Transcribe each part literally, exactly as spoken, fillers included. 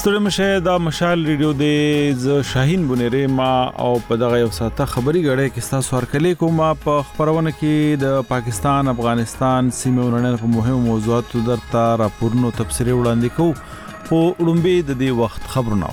ستړي مشه دا مشال ریډیو د ز شاهین بنيري ما او په دغه یو ساته خبري غړې کې تاسو ورکلې کوم په خبرونه کې د پاکستان افغانستان سیمه ورننه په مهمو موضوعاتو درته راپورونو تفسیری وړاندې کوو خو وړاندې د دې وخت خبرونه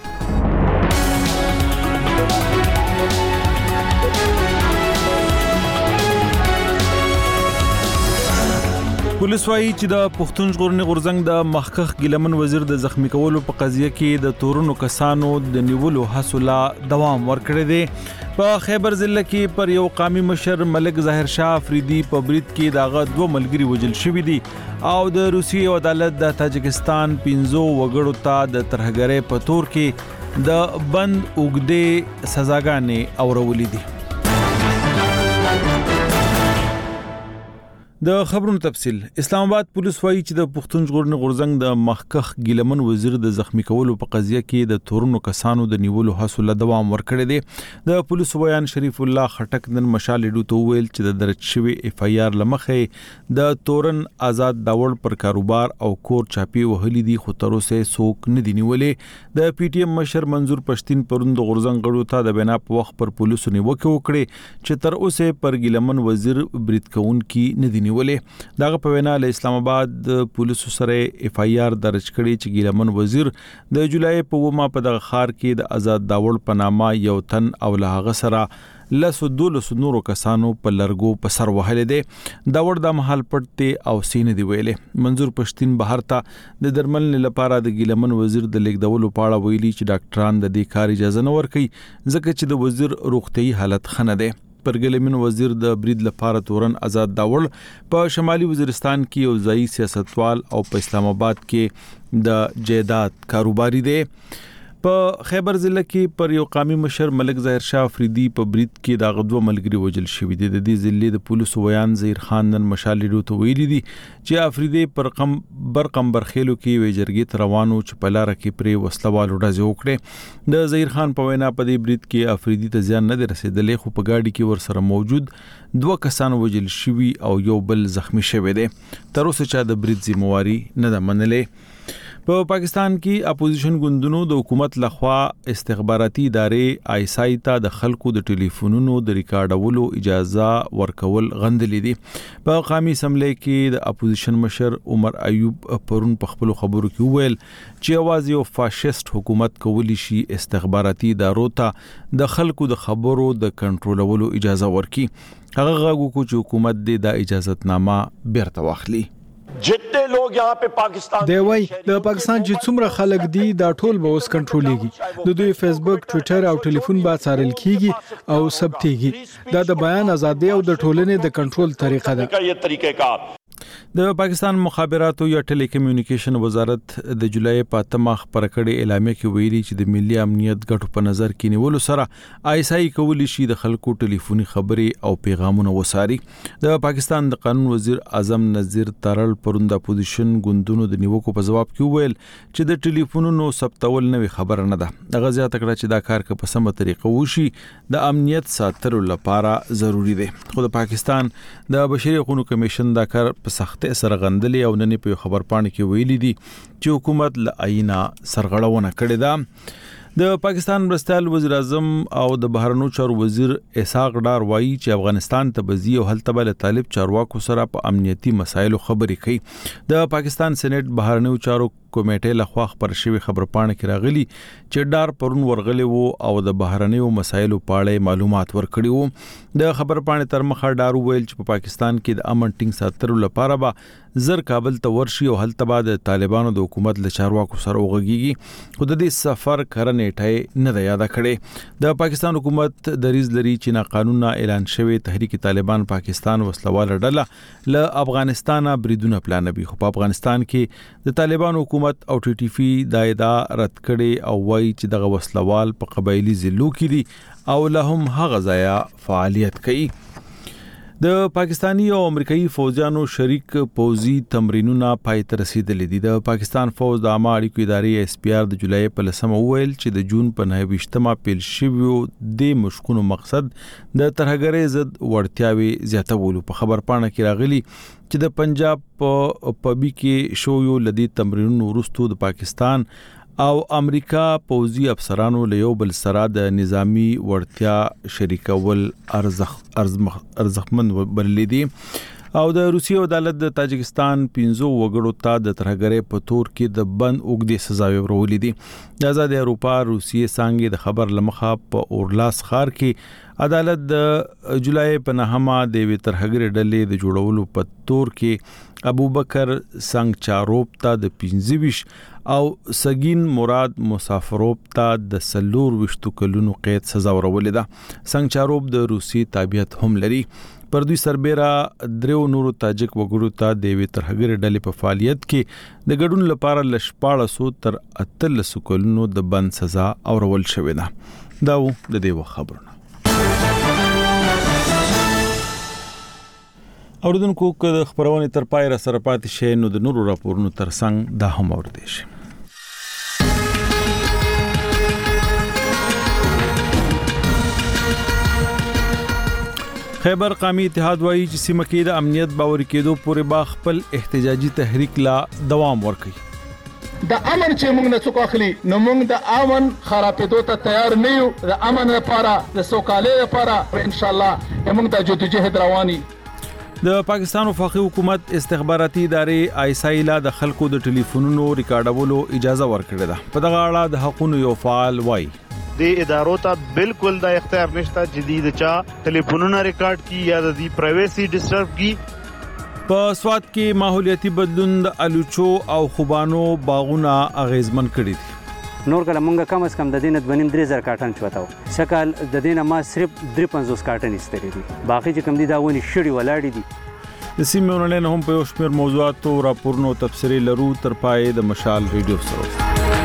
پولیس وايي چې د پښتون ژغورنې غورځنګ د مخکخ ګلمن وزیر د زخمی کولو په قضیه کې د تورونو کسانو د نیولو حاصله دوام ورکړی دی په خیبر ضلع کې پر یو قومي مشر ملک ظاهر شاه افریدي په برید کې داغه دوه ملګری وژل شوی دي او د روسیې عدالت د تاجکستان پنځو وګړو ته د ترهګرۍ په تور کې د بند اوګدې سزاګانې اورولې دي. د خبرونو تفصيل اسلام آباد پولیس وايي چې د پښتون ژغورنې غورځنګ د مخکخ ګلمن وزیر د زخمی کولو په قضیه کې د تورونو کسانو د نیولو حاصله دوام ورکړی دی. د پولیس بیان شریف الله خټک نن مشال ډو ته ویل چې د درج شوی اف ای آر لمخې د تورن آزاد داوړ پر کاروبار او کور چاپی وهلي دي خو تر اوسه څوک نه دی نیولې. د پی ټی ایم مشر منظور پښتين پروند غورځنګ غړو ته د بنا په وخت پر پولیسو نیوکه وکړي چې تر اوسه پر ګلمن وزیر برید کون کې نه دی ولې داغه په وینا له اسلام آباد پولیسو سره اف ای آر درج کړي چې ګیلمن وزیر د جولای په ومه په دغه خار کې د آزاد داوړ په نامه یو تن او له هغه سره لسو دولس نورو کسانو په لرګو په سر وهلې دي. داوړ د محل پټ او سینې دی ویلې. منظور پښتين بهر ته د درملنې لپاره د ګیلمن وزیر د لیکدولو پاړه ویلي چې ډاکټران د دې کار اجازه نه ورکوي ځکه چې د وزیر روغتي حالت خنه ده. پر ګلمن وزیر د برید لپاره تورن آزاد داوړ په شمالي وزیرستان کې یو ځای سیاستوال او په اسلام آباد کې د جیدات کاروباري دی. په خیبر ضلع کې پر یو قومي مشر ملک ظاهر شاه افریدي په برید کې د غدو ملګری وجل شوی دی. د دې ضلع د پولیسو ویان زهیر خان نن مشال ډو ته ویلي دي چې افریدي پر قم برقم برخېلو کې وی جرګې روانو چې په لار کې پرې وسلوال ورځ وکړي. د زهیر خان په وینا په دې برید کې افریدي ته ځان نه رسیدلې خو په گاډي کې ور سره موجود دوه کسان وجل شوی او یو بل زخمی شوی دی. تر اوسه چا د برید ذمہواری نه ده منلې. په پاکستان کې اپوزیشن ګوندونو د حکومت لخوا استخباراتي ادارې آی اس آی ته د خلکو د ټلیفونونو د ریکارډولو اجازه ورکول غندلې دي. په قومي اسمبلی کې د اپوزیشن مشر عمر ایوب پرون په خپل خبرو کې ویل چې اواز یو فاشیست حکومت کولی شي استخباراتي ادارو ته د خلکو د خبرو د کنټرولولو اجازه ورکړي. هغه غواړي چې حکومت دې د اجازهتنامه بیرته واخلي. جتنے لوگ یہاں پہ پاکستان دی وای د پاکستان چې څومره خلک دي دا ټول به اوس کنټرولېږي. د دوی فیسبوک، ټوئیټر او ټلیفون به څارل کیږي او ثبتېږي. دا د بیان ازادي او د ټولنې د کنټرول طریقه ده. یہ طریقہ کار د پاکستان مخابراتو یا ټیلی کمیونیکیشن وزارت د جولای په اتمه خبره کړې اعلامیه کې ویلي چې د ملي امنیت ګټو په نظر کې نیولو سره آی اس آی کولی شي د خلکو ټلیفوني خبرې او پیغامونه وساري. د پاکستان د قانون وزیر اعظم نذیر ترل پروند اپوزیشن ګوندونو د نیوکو په جواب کې ویل چې د ټلیفونونو ثبتول نوې خبره نه ده. دغه زیاته کړه چې دا کار په سمه طریقه وشي د امنیت ساتلو لپاره ضروری دی. خو د پاکستان د بشري حقوقو کمیشن دا کار په سخت سره غندلې او نن په خبر پاڼه کې ویلي دي چې حکومت له عینا سرغړونه کړې ده. د پاکستان مرستیال وزیر اعظم او د بهرنیو چارو وزیر اسحاق ډار وایي چې افغانستان ته بزی او هلته بل طالب چارواکو سره په امنیتي مسایلو خبرې کوي. د پاکستان سېنات بهرنیو چارو کمیټې لخوا خبر شوی خبر پاڼه کې راغلي چې ډار پرون ورغلی وو او د بهرنیو مسایلو په اړه معلومات ورکړي وو. د خبر پاڼې تر مخه ډار ویل چې په پاکستان کې د امن ټینګ ساتلو لپاره به زر کابل ته ورشي او هلته بعد طالبانو د حکومت له چارواکو سره وغږیږي. خو د دې سفر کرنېټه نه ده یاد کړي. د پاکستان حکومت د ریز لري چې نا قانونا اعلان شوی تحریک طالبان پاکستان وسلواله ډله له افغانستان بریدونه پلانوي. خو په افغانستان کې د طالبان حکومت او ټي ټي پی دایدا رد کړي او وایي چې دغه وسلوال په قبایلی ضلعو کې دي او له هم هغه ځای فعالیت کوي. د پاکستانی او امریکایي فوجانو شریک پوزي تمرینونه پای ته رسیدلي دي. د پاکستان فوج د عامه اړیکو ادارې اس پی آر د جولای په لسمه ویل چې د جون په نهه ویشتمه پیل شوی د مشکونو مقصد د ترهګرۍ ضد وړتیاوي زیاتولو. په خبر پاڼه کې راغلي چې د پنجاب په پبي کې شو یو لدی تمرینونو وروسته د پاکستان او امریکا پوځي افسرانو له یو بل سره د نظامی وړتیا شریکول ارزخ ارزخمن بللی دي او د روسیې عدالت د تاجکستان پنځو وګړو ته د ترهګرۍ په تور کې د بند اوږدې سزاوي ورولې دي. د آزاد اروپا روسیې څنګه د خبر لمخه په اورلاس ښار کې عدالت د جولای په نهمه د وی ترهګرۍ ډلې د جوړولو په تور کې ابوبکر سنگچاروب ته د پنځه ویشت او سګین مراد مسافروب ته د سلور وشتو کلونو قید سزا ورولې ده. سنگچاروب د روسي تابعیت هم لري. پر دوی سربېره دریو نورو تاجک وګړو ته د وی ترهګرۍ ډلې په فعالیت کې د ګډون لپاره لشپاړسو تر اتلسو کلونو د بند سزا اورول شوې ده. دا و د دې خبرونه. اوردونکو که خبرونه تر پای را سره پاتې شي نو د نورو راپورونو ترڅنګ دا هم اوریدئ شي. خیبر قومي اتحاد وايي چې سیمه کې د امنیت باور کېدو پورې با خپل احتجاجي تحریک لا دوام ورکړي. د امن چې موږ نه څوک اخلي نو موږ د امن خرابېدو ته تیار نه یو. د امن لپاره د سوکالۍ لپاره ان شاء الله موږ د جدوجہد رواني. د پاکستان وفاقي حکومت استخباراتي ادارې آی اس آی لا د خلکو د ټلیفونونو ریکارډولو اجازه ورکړه ده. په دغه اړه د حقوقو یو فعال وایي د ادارو ته بالکل د اختیار نشته جدید چا ټلیفونونه ریکارډ کی یا د پرایویسی ډسټرب کی. په سواد کې ماحولیاتي بدلون د الوچو او خوبانو باغونه اغیزمن کړي دي. نور کله مونږه کم از کم د دینه د درې زره کارټن چوتاو شکل د دینه ما صرف درې پنځوس کارټن استری دي. باقي چې کم دي دا ونی شړی ولاړ دي. د سیمه ونلنه هم په شمیر موضوعات او راپورونو تفصیلی لرو تر پای د مشال ریډیو سره.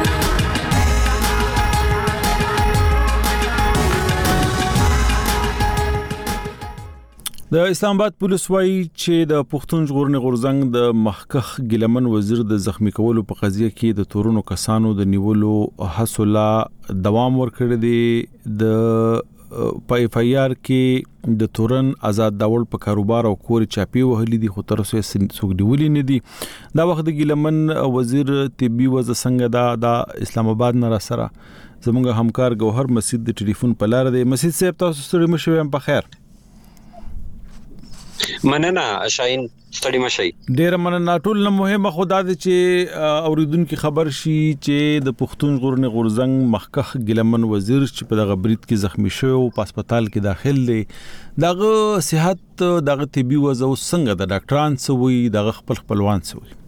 د اسلام آباد پولیس وایي چې د پښتون ژغورنې غورځنګ د مخکخ ګیلمن وزیر د زخمی کولو په قضیه کې د تورونو کسانو د نیولو هڅو لا دوام ورکړی دی. د په اف آی آر کې د تورن آزاد داول په کاروبار او کور چاپی وهلي دي خو تر اوسه څوک دیولي نه دي. دا وخت د ګیلمن وزیر طبي وضع څنګه دا د اسلام آباد نه را سره زموږ همکار ګوهر مسجد د ټلیفون په لار دی. مسجد صاحب تاسو سره مشوي په خیر. مننه شاهین ستړي مشي. ډیر مننه. ټول نه مهمه خدا دې چې اوریدونکو خبر شي چې د پښتون ژغورنې غورځنګ مخکخ ګیلمن وزیر چې په دغه برید کې زخمی شو او په هسپتال کې داخل دی دغه صحت دغه طبي وضع څنګه د ډاکټران سوي دغه خپل خپلوان سوي.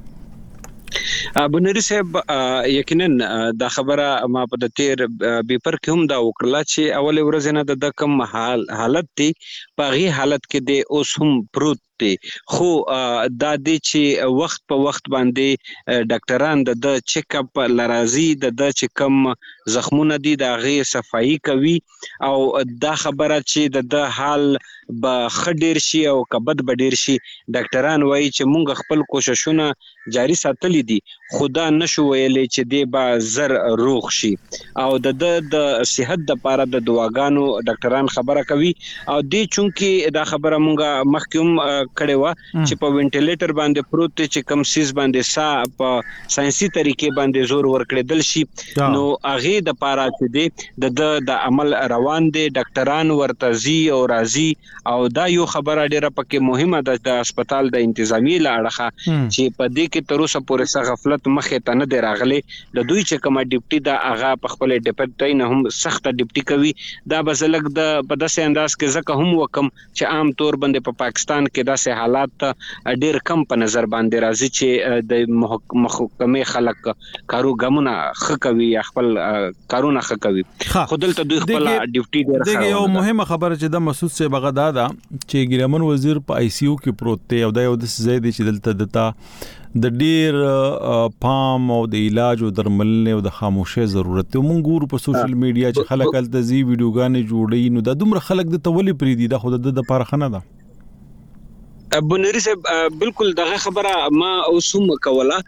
ابو نری صاحب یقینا دا خبره ما په د تیر بیپر کې هم دا وکړه چې اول ورځ نه د کم حال حالت دی په غي حالت کې د اوس هم پروت دی خو دا د چې وخت په وخت باندې ډاکټران د چیک اپ لرازي د چې کم زخمونه دي د غي صفائی کوي او دا خبره چې د حال به خډیر شي او کبد بدیر شي ډاکټران وایي چې مونږ خپل کوششونه جاری ساتلې دي خدا نشو ویلې چې دی با زر روغ شي او د د صحت د لپاره د دواګانو ډاکټران خبره کوي او دی چونکی دا خبره مونږه مخکوم کړي وا چې په وینټیلیټر باندې پروت چې کم سیس باندې سا په ساينسي طریقې باندې زور ورکړل شي نو هغه د لپاره چې دی د د عمل روان دي ډاکټران ورتزي او راضي او دا یو خبره ډیره پکې مهمه ده د هسپتال د انتظامی لاړه چې په دې کې تر اوسه پورې څه غفلت مخه ته نه دی راغلي د دوی چې کومه ډیپټي دا هغه په خپل ډیپټي نه هم سخت ډیپټي کوي دا بزلګ د په داسې انداز کې ځکه هم وکم چې عام طور باندې په پاکستان کې داسې حالات ډیر کم په نظر باندې راځي چې د محکمې خلک کارو ګمونه خکوي خپل کارونه خکوي خودل ته دوی خپل ډیپټي ډیر خبره یو مهمه خبره چې د مسعود سے بغداد چې ګرامن وزیر په آی سی یو کې پروت دی او دا یو د زیات چې دلته دتا د ډیر پام او د علاج او درملنه او د خاموشه ضرورت ته مونږ ګور په سوشل میډیا چې خلک التزی ویډیوګانې جوړي نو د دومره خلک د تولی پری دي د خود د لپاره خنه ده بنوري صاحب بالکل دغه خبره ما اوسم کوله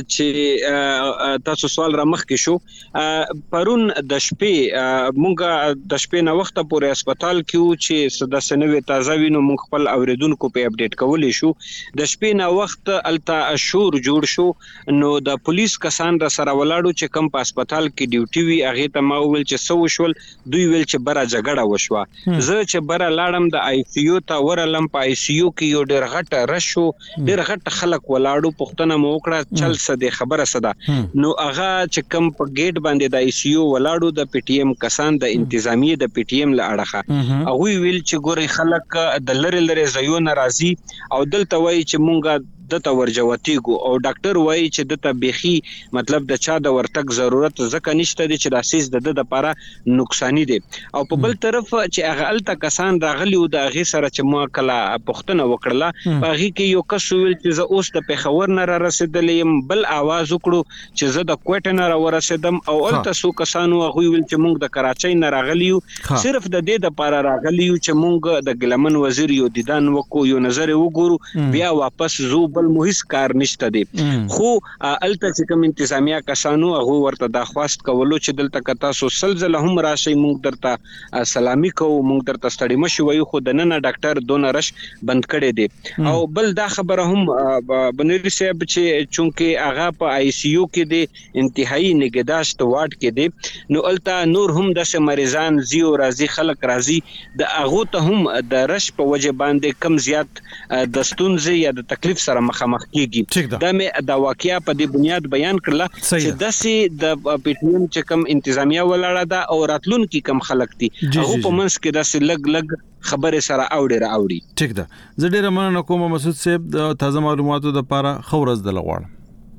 چې تاسو سوال را مخ کې شو پرون د شپې مونږه د شپې نه وخت پورې هسپتال کې چې د سنوي تازه وینو مونږ خپل اوریدونکو په اپډیټ کولې شو د شپې نه وخت التا شور جوړ شو نو د پولیس کسان را سره ولاړو چې کم په هسپتال کې ډیوټي وی هغه ته ما ویل چې سو شول دوی ویل چې بره جګړه وشوه زه چې بره لاړم د آی سی یو ته ورلم په آی سی یو کې یو ډېر غټه رشو ډېر غټه خلک ولاړو پښتنه مو وکړه چل څه د خبره صدا نو هغه چې کم په گیټ باندې د آی سی یو ولاړو د پی ټی ایم کسان د انتظامی د پی ټی ایم لاړه هغه ویل چې ګوري خلک د لری لری زيو ناراضي او دلته وای چې مونږه دته ورجوتیګو او ډاکټر وای چې دته بيخي مطلب د چا د ورتک ضرورت زکه نشته دي چې د اساس د د لپاره نقصانی دي او په بل طرف چې هغه الته کسان راغلی او د هغه سره چې مو کلا پښتنه وکړه هغه کې یو کس ویل چې زه اوس ته پیښور نه را رسیدلم بل आवाज وکړو چې زه د کوټ نه را ورسیدم او الته سو کسانو هغه ویل چې مونږ د کراچۍ نه راغلیو صرف د دې لپاره راغلیو چې مونږ د ګلمن وزیر یو دیدان وکړو یو نظر وګورو بیا واپس زو بل مهیس کار نشته دي خو الته چې کوم انتظامیه کسانو هغه ورته د خواست کولو چې دلته کتا سو سلزله هم راشي مونږ درته سلامي کوو مونږ درته ستړي مشو وي خو د نن ډاکټر دون رش بند کړي دي او بل دا خبره هم بنوري صاحب چې چونکه هغه په آی سی یو کې دي انتهایی نگهداشت وارد کې دي نو الته نور هم د مریضان زیو راضي خلک راضي د هغه ته هم د رش په وجه باندې کم زیات د ستونزې یا د تکلیف سره مخامخ کیږي دا مې د واقعیا په دې بنیاد بیان کړل چې داسې د پی ټی ایم چې کم انتظامیه ولاړه ده او راتلون کې کم خلک دي هغه په منځ کې داسې لګ لګ خبره سره اوړي را اوړي ټیک ده زه ډیره مننه کوم مسعود صاحب د تازه معلوماتو لپاره خورز د لغواړم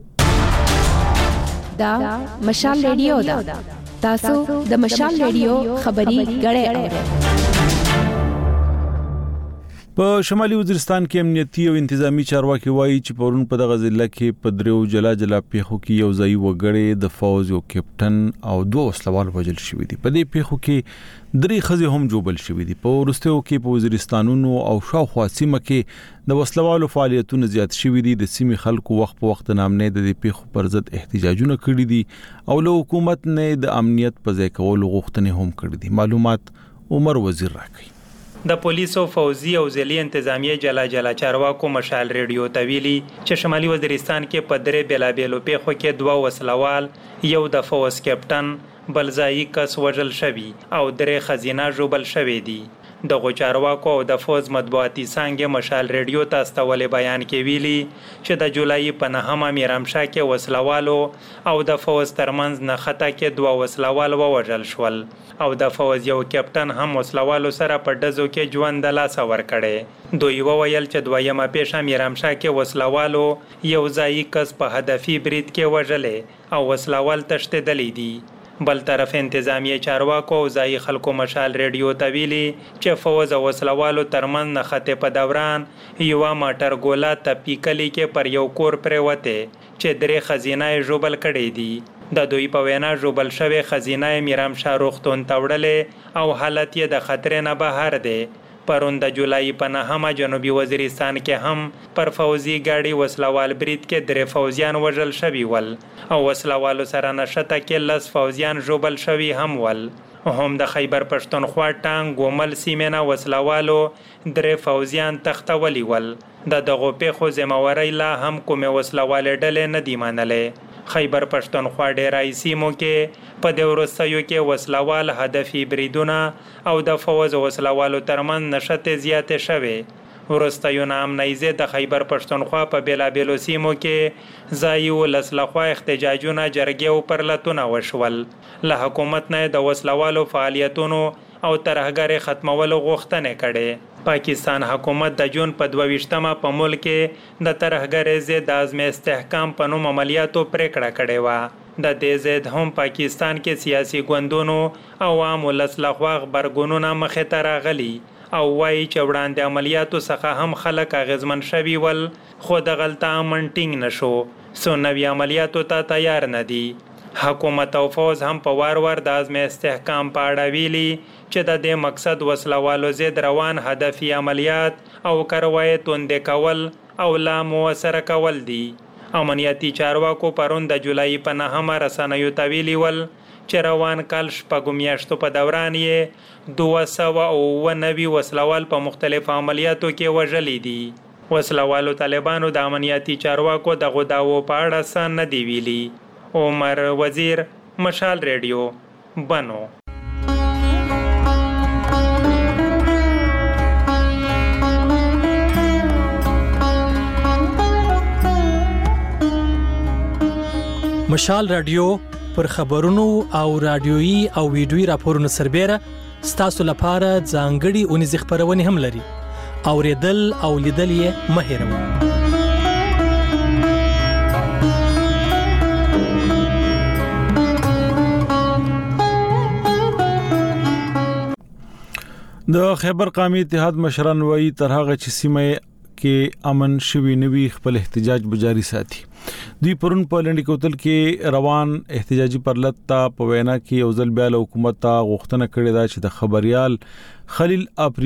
دا مشال ریډیو دا تاسو د مشال ریډیو خبري غړې په شمالي وزیرستان کې امنیتي او انتظامی چارواکي وایي چې پرون په دغه ضلع کې په دریو جلا جلا پیښو کې یو ځای وګړي د فوز یو کیپټن او دوه وسلوال وژل شوی دي په دې پیښو کې درې خزي هم جوړل شوی دي په ورستیو کې په وزیرستانونو او شاوخوا سیمه کې د وسلوالو فعالیتونو زیات شوی دي د سیمې خلکو وخت په وخت نامنه د دې پیښو پر ضد احتجاجونه کړي دي او له حکومت نه د امنیت په ځای کولو غوښتنې هم کړي دي معلومات عمر وزیر راکړي د پولیسو فوزي او ځلي انتظامیه جلا جلا چارواکو مشال ریډیو تویلی چې شمالي وزیرستان کې په درې بلابېلو پیښو کې دوه وسلوال یو د فوز کیپټن بل ځای کس وژل شوی او درې خزینه جوړل شوی دي د غوچارواکو او د فوز مطبوعاتي څنګه مشال ریډیو ته استولې بیان کې ویلي چې د جولای په نهمه میرامشاه کې وسلوالو او د فوز ترمنځ نه خطا کې دوه وسلوال ووژل شول او د فوز یو کیپټن هم وسلوالو سره په دزو کې ژوند د لاس ور کړي دوی وویل چې دویمه پیښه میرامشاه کې وسلوالو یو ځای کس په هدفي برید کې وژلې او وسلوال تښتېدلې دي بل طرف انتظامی چارواکو او ځای خلکو مشال ریډیو ته ویلي چې فوز او وسلوالو ترمن نه خطې په دوران یو ماټر ګولا ته پیکلی کې پر یو کور پروته چې درې خزینه جوړل کړي دي د دوی په وینا جوړل شوی خزینه میرامشاه روغتون تاوړلې او حالت یې د خطر نه بهر دی پرون د جولای په نهمه جنوبي وزیرستان کې هم پر فوزي گاډي وسلوال برید کې درې فوزیان وژل شوي ول او وسلوالو سره نشته کې لس فوزیان جوړل شوي هم ول هم د خیبر پښتونخوا ټانګ ګومل سیمه وسلوالو درې فوزیان تختولی ول د دغه پیښو ذمہواری لا هم کومه وسلوال ډلې نه دی منلې خیبر پښتونخوا ډیرای سیمو کې په د ورسایو کې وسلوال هدفي بریدونه او د فوز وسلوالو ترمن نشته زیات شوه ورستایو نام نایزه د خیبر پښتونخوا په بیلابیلو سیمو کې ځایو لسلخوا احتجاجونه جرګې او پرلتونه وشول له حکومت نه د وسلوالو فعالیتونو او ترهګر ختمولو غوښتنه کړي پاکستان حکومت د جون په دوه ویشتمه په ملک کې د ترهګر ضد اعظم استحکام په نوم عملیاتو پریکړه کړې و د دې ضد هم پاکستان کې سیاسي ګوندونو او عام ولسلخوا خبرګونونه مخه ته راغلي او وایي چې وړاندې عملیاتو څخه هم خلک اغیزمن شوي ول خو د غلطه منټینګ نشو سو نوی عملیاتو ته تیار نه دي حکومت او فوز هم په وار وار د عزم استحکام په اړه ویلي چې د دې مقصد وسلوالو ضد روان هدفي عملیات او کاروایی توندې کول او لا موثره کول دي. امنیتي چارواکو پرون د جولای په نهمه رسنیو ته ویلي ول چې روان کال شپږو میاشتو په دوران یې دوه سوه اووه نوي وسلوال په مختلفو عملیاتو کې وژلي دي. وسلوالو طالبانو د امنیتي چارواکو دغو دعوو په اړه څه نه دي ویلي. عمر وزیر، مشال ریډیو، بنو. مشال رادیو پر خبرونو او رادیويي او ویډیويي راپورونو سربېره ستاسو لپاره ځانګړي اونیزې خبرونه هم لري. اوریدل او لیدل یې مه هېروئ. د خیبر قومي اتحاد مشران وایي تر هغه چې سیمه کې امن شوي نوي خپل احتجاج بجاری ساتي. دوی پرون په لنډی کوتل کې روان احتجاجي پرلط ته په وینا کې یو ځل بیا له حکومت ته غوښتنه کړې ده چې د خبريال خلیل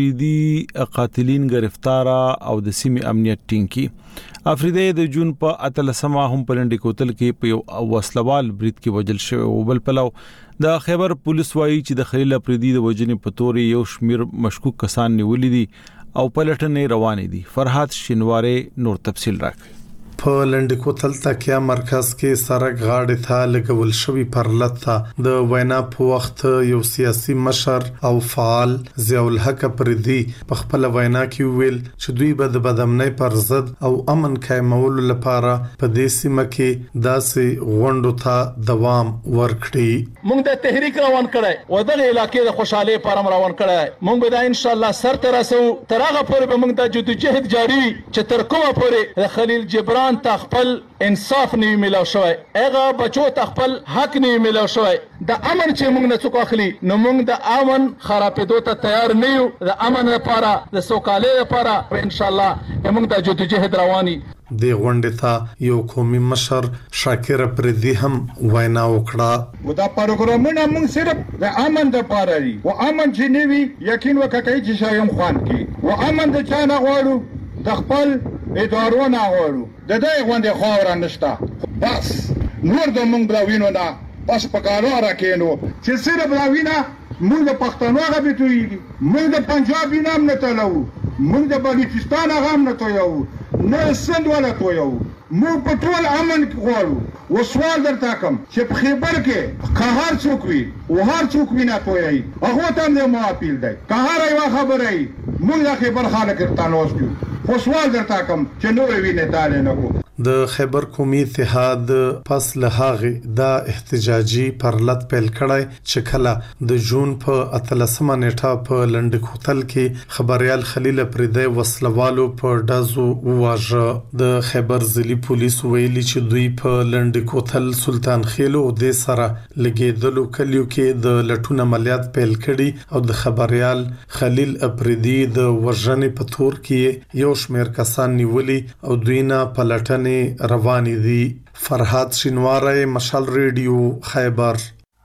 افریدي قاتلین گرفتار او د سیمې امنیت ټینګ کړي. افریدي د جون په اتلسمه هم په لنډی کوتل کې په یو وسلوال برید کې وجل شوی او بل پلو د خیبر پولیس وایي چې د خلیل افریدي د وجنې په تور یو شمیر مشکوک کسان نیولې دي او پلټنې روانې دي. فرحات شینواره نور تفصیل راکړي. په لنډ کوتل تکیا مرکز کې سرک غاړې ته لګول شوی پرلط ته د وینا په وخت یو سیاسي مشر او فعال ضیاء الحق پردي په خپل وینا کې ویل چې دوی به د بدامنۍ پر ضد او امن قائمولو لپاره په دې سیمه کې داسې غونډو ته دوام ورکړي. موږ د تحریک روان کړای او د علاقې د خوشاله لپاره روان کړای. موږ به دا ان شاء الله سر تر رسو تر هغه پورې به موږ د جدوجہد جاری چې تر کومه پورې خلیل جبران تخپل انصاف نه ملو شوی هغه بچو تخپل حق نه ملو شوی د امن چې موږ نه څوک اخلي نو موږ د امن خرابېدو ته تیار نه یو. د امن لپاره د سوکالۍ لپاره ان شاء الله موږ د جدوجہد رواني. د غونډې ته یو قومي مشر شاکر پردي هم وینا وکړه. و دا پروګرامونه موږ صرف د امن لپاره دي او امن چې نیوي یقین وکړئ چې شایم خوان کی او امن د چا نه غواړو د خپل ادارو نه غواړو د دې غونډې خاور نشته بس نور د موږ بلاوینو نه بس په کارو راکینو چې صرف بلاوینه موږ د پښتنو غوښتوي موږ د پنجاب نام نه تلو موږ د بلوچستان غام نه تویو نه سند ولا تویو موږ په ټول امن غواړو. و سوال درته کوم چې په خیبر کې قهر څوک وي او هر څوک وینا تویي هغه ته نه مو اپیل دی قهر یو خبره ای موږ د خیبر خلک تانوستو خو سوال درته کوم چې نور وینې دال نه کو. د خیبر قومي اتحاد پس له هغه د احتجاجي پرلط پیل کړای چې کله د جون په اتلسمه نیټه په لنډ کوتل کې خبريال خلیل افریدي وسلوالو په دازو واژه. د خیبر ضلعي پولیس ویلي چې دوی په لنډ کوتل سلطان خیلو د سره لګیدلو کلیو کې د لټون عملیات پیل کړي او د خبريال خلیل افریدي د وژنې په تور کې یو شمېر کسان نیولي او دوی نه پلټن رواني دي. فرحات شینواره، مشال ریډیو، خیبر.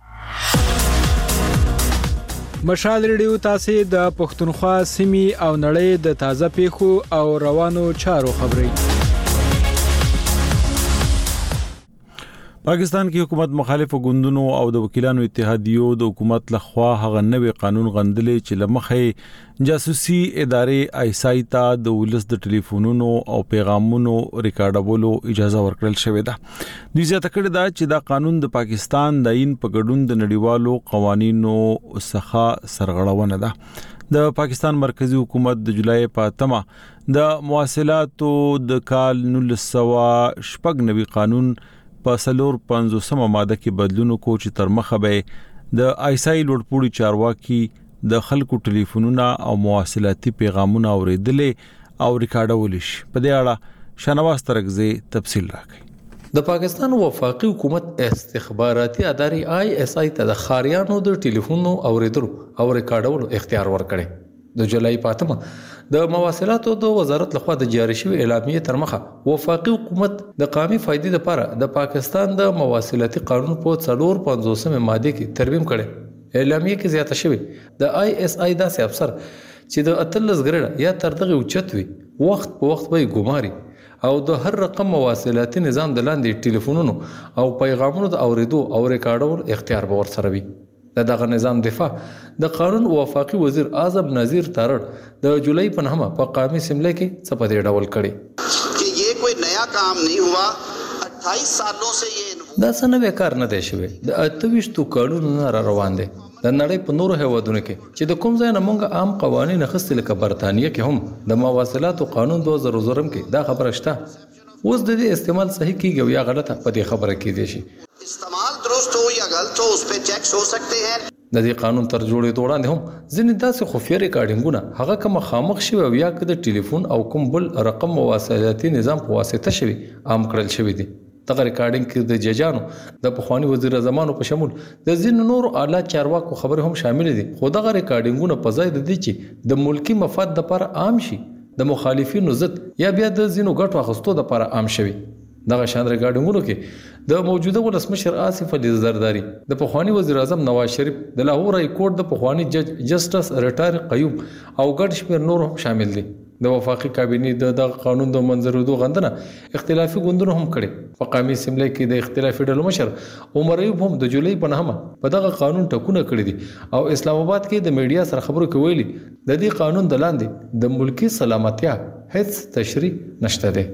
مشال ریډیو تاسو د پښتونخوا سیمې او نړۍ د تازه پیښو او روانو چارو خبري. پاکستان کې حکومت مخالف ګوندونو او د وکیلانو اتحادیو د حکومت لخوا هغه نوې قانون غندلې چې لمخې جاسوسي ادارې ایسای ته د ولس د ټلیفونونو او پیغامونو ریکارډولو اجازه ورکړل شوې ده. دوی زیاته کړې ده چې دا قانون د پاکستان د عین په ګډون د نړیوالو قوانینو څخه سرغړونه ده. د پاکستان مرکزی حکومت د جولای په اتمه د مواصلاتو د کال نولس سوه شپږ نوي قانون په سلور پنځوسمه ماده کې بدلون کو چې تر مخه به د ایسای لوړپوړي چارواکي د خلکو ټلیفونونه او مواصلاتي پیغامونه اوریدلې او ریکارډول شي. په دې اړه شنواز ترغزي تفصیل راکړي. د پاکستان وفاقي حکومت استخباراتي ادارې آی اس آی ته د خاریانو د ټلیفونو اوریدلو او ریکارډولو اختیار ورکړي. د جولای پاتمه د مواصلاتو د وزارت لخوا د جاری شوی اعلامیه تر مخه وفاقي حکومت د قومي فائدې لپاره د پاکستان د مواصلاتي قانون په څلور پنځوسمه ماده کې ترمیم کړي. اعلامیه کې زیاته شوی د آی اس آی داسې افسر چې د اتلس ګریډ یا تر دغه اوچت وي وخت په وخت به ګماري او د هر رقم مواصلاتي نظام د لاندې ټلیفونونو او پیغامونو د اوریدو او ریکارډولو اختیار به ورسره وي. د دغه نظام دفاع د قانون وفاقي وزیر اعظم نذیر تارړ د جولای په نهمه په قومي اسمبلی کې څه په دې ډول کړي چې یہ کوئی نیا کام نہیں ہوا اٹھائیس سالوں سے یہ دا څنګه کار نه دی شوی. د اتويشتو کالونو را روان دي د نړۍ په نورو هیوادونو کې چې د کوم ځای نه مونږ عام قوانين اخیستل لکه برتانیې کې هم د مواصلاتو قانون دوه زره زرم کې دا خبره شته. اوس د دې استعمال صحیح کیږي یا غلطه په دې خبره کې دي شي استعمال درست ہو یا غلط ہو اس پہ چیکس ہو سکتے ہیں. د دې قانون تر جوړې وړاندې هم ځینې داسې خفیه ریکارډینګونه هغه کوم خامخ شوی او یا د ټلیفون او کوم بل رقم مواصلاتي نظام په واسطه شوی عام کړل شوی دي. دغه ریکارډینګ کې د ججانو د پخوانی وزیر اعظمانو په شمول د ځینو نورو اعلی چارواکو خبرې هم شامل دي. خو دغه ریکارډینګونه په ځای د دې چې د ملکی مفاد لپاره عام شي د مخالفینو ضد یا بیا د ځینو ګټو اخیستو لپاره عام شوي. دغه شان ریکارډینګونو کې د موجوده ولسمشر آصف علي زرداری د پخوانی وزیر اعظم نواز شریف د لاهور های کورټ د پخوانی جج جسټس ریټایر قیوم او ګډ شمیر نور هم شامل دي. د وفاقي کابینې د دغه قانون د منځورېدو غندنه اختلافي ګوندونو هم کړي. په قومي اسمبلی کې د اختلافي ډلو مشر عمر ایوب هم د جولای په نهمه په دغه قانون ټکونه کړي دي او اسلام آباد کې د میډیا سره خبرو کې ویلي د دې قانون د لاندې د ملکی سلامتیا هیڅ تشریح نشته ده.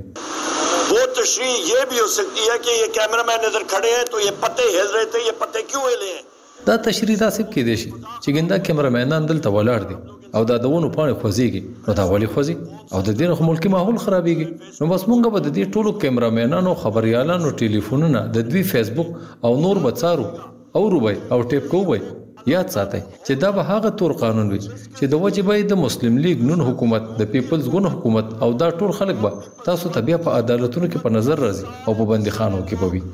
वो तशरीह ये भी हो सकती है कि ये कैमरा मैन इधर खड़े हैं तो ये पत्ते हिल रहे थे ये पत्ते क्यों हिले हैं. دا تشریح تاسو کې دي چې ګندا کیمرامانان دلته ولاړ دي او دا دونه پاڼې خوځيږي نو دا ولي خوځي او د دې ملکی ماحول خرابيږي. نو بس مونږ به د دې ټولو کیمرامانانو خبريالانو ټلیفونونو د دوی فیسبوک او نور بچارو او روبای او ټیپ کووي. یاد ساتئ چې دا به هغه تور قانون وي چې د وجبای د مسلم لیگ نون حکومت د پیپلز ګوند حکومت او دا ټول خلک به تاسو ته بیا په عدالتونو کې په نظر راځي او په بندیخانو کې به وي.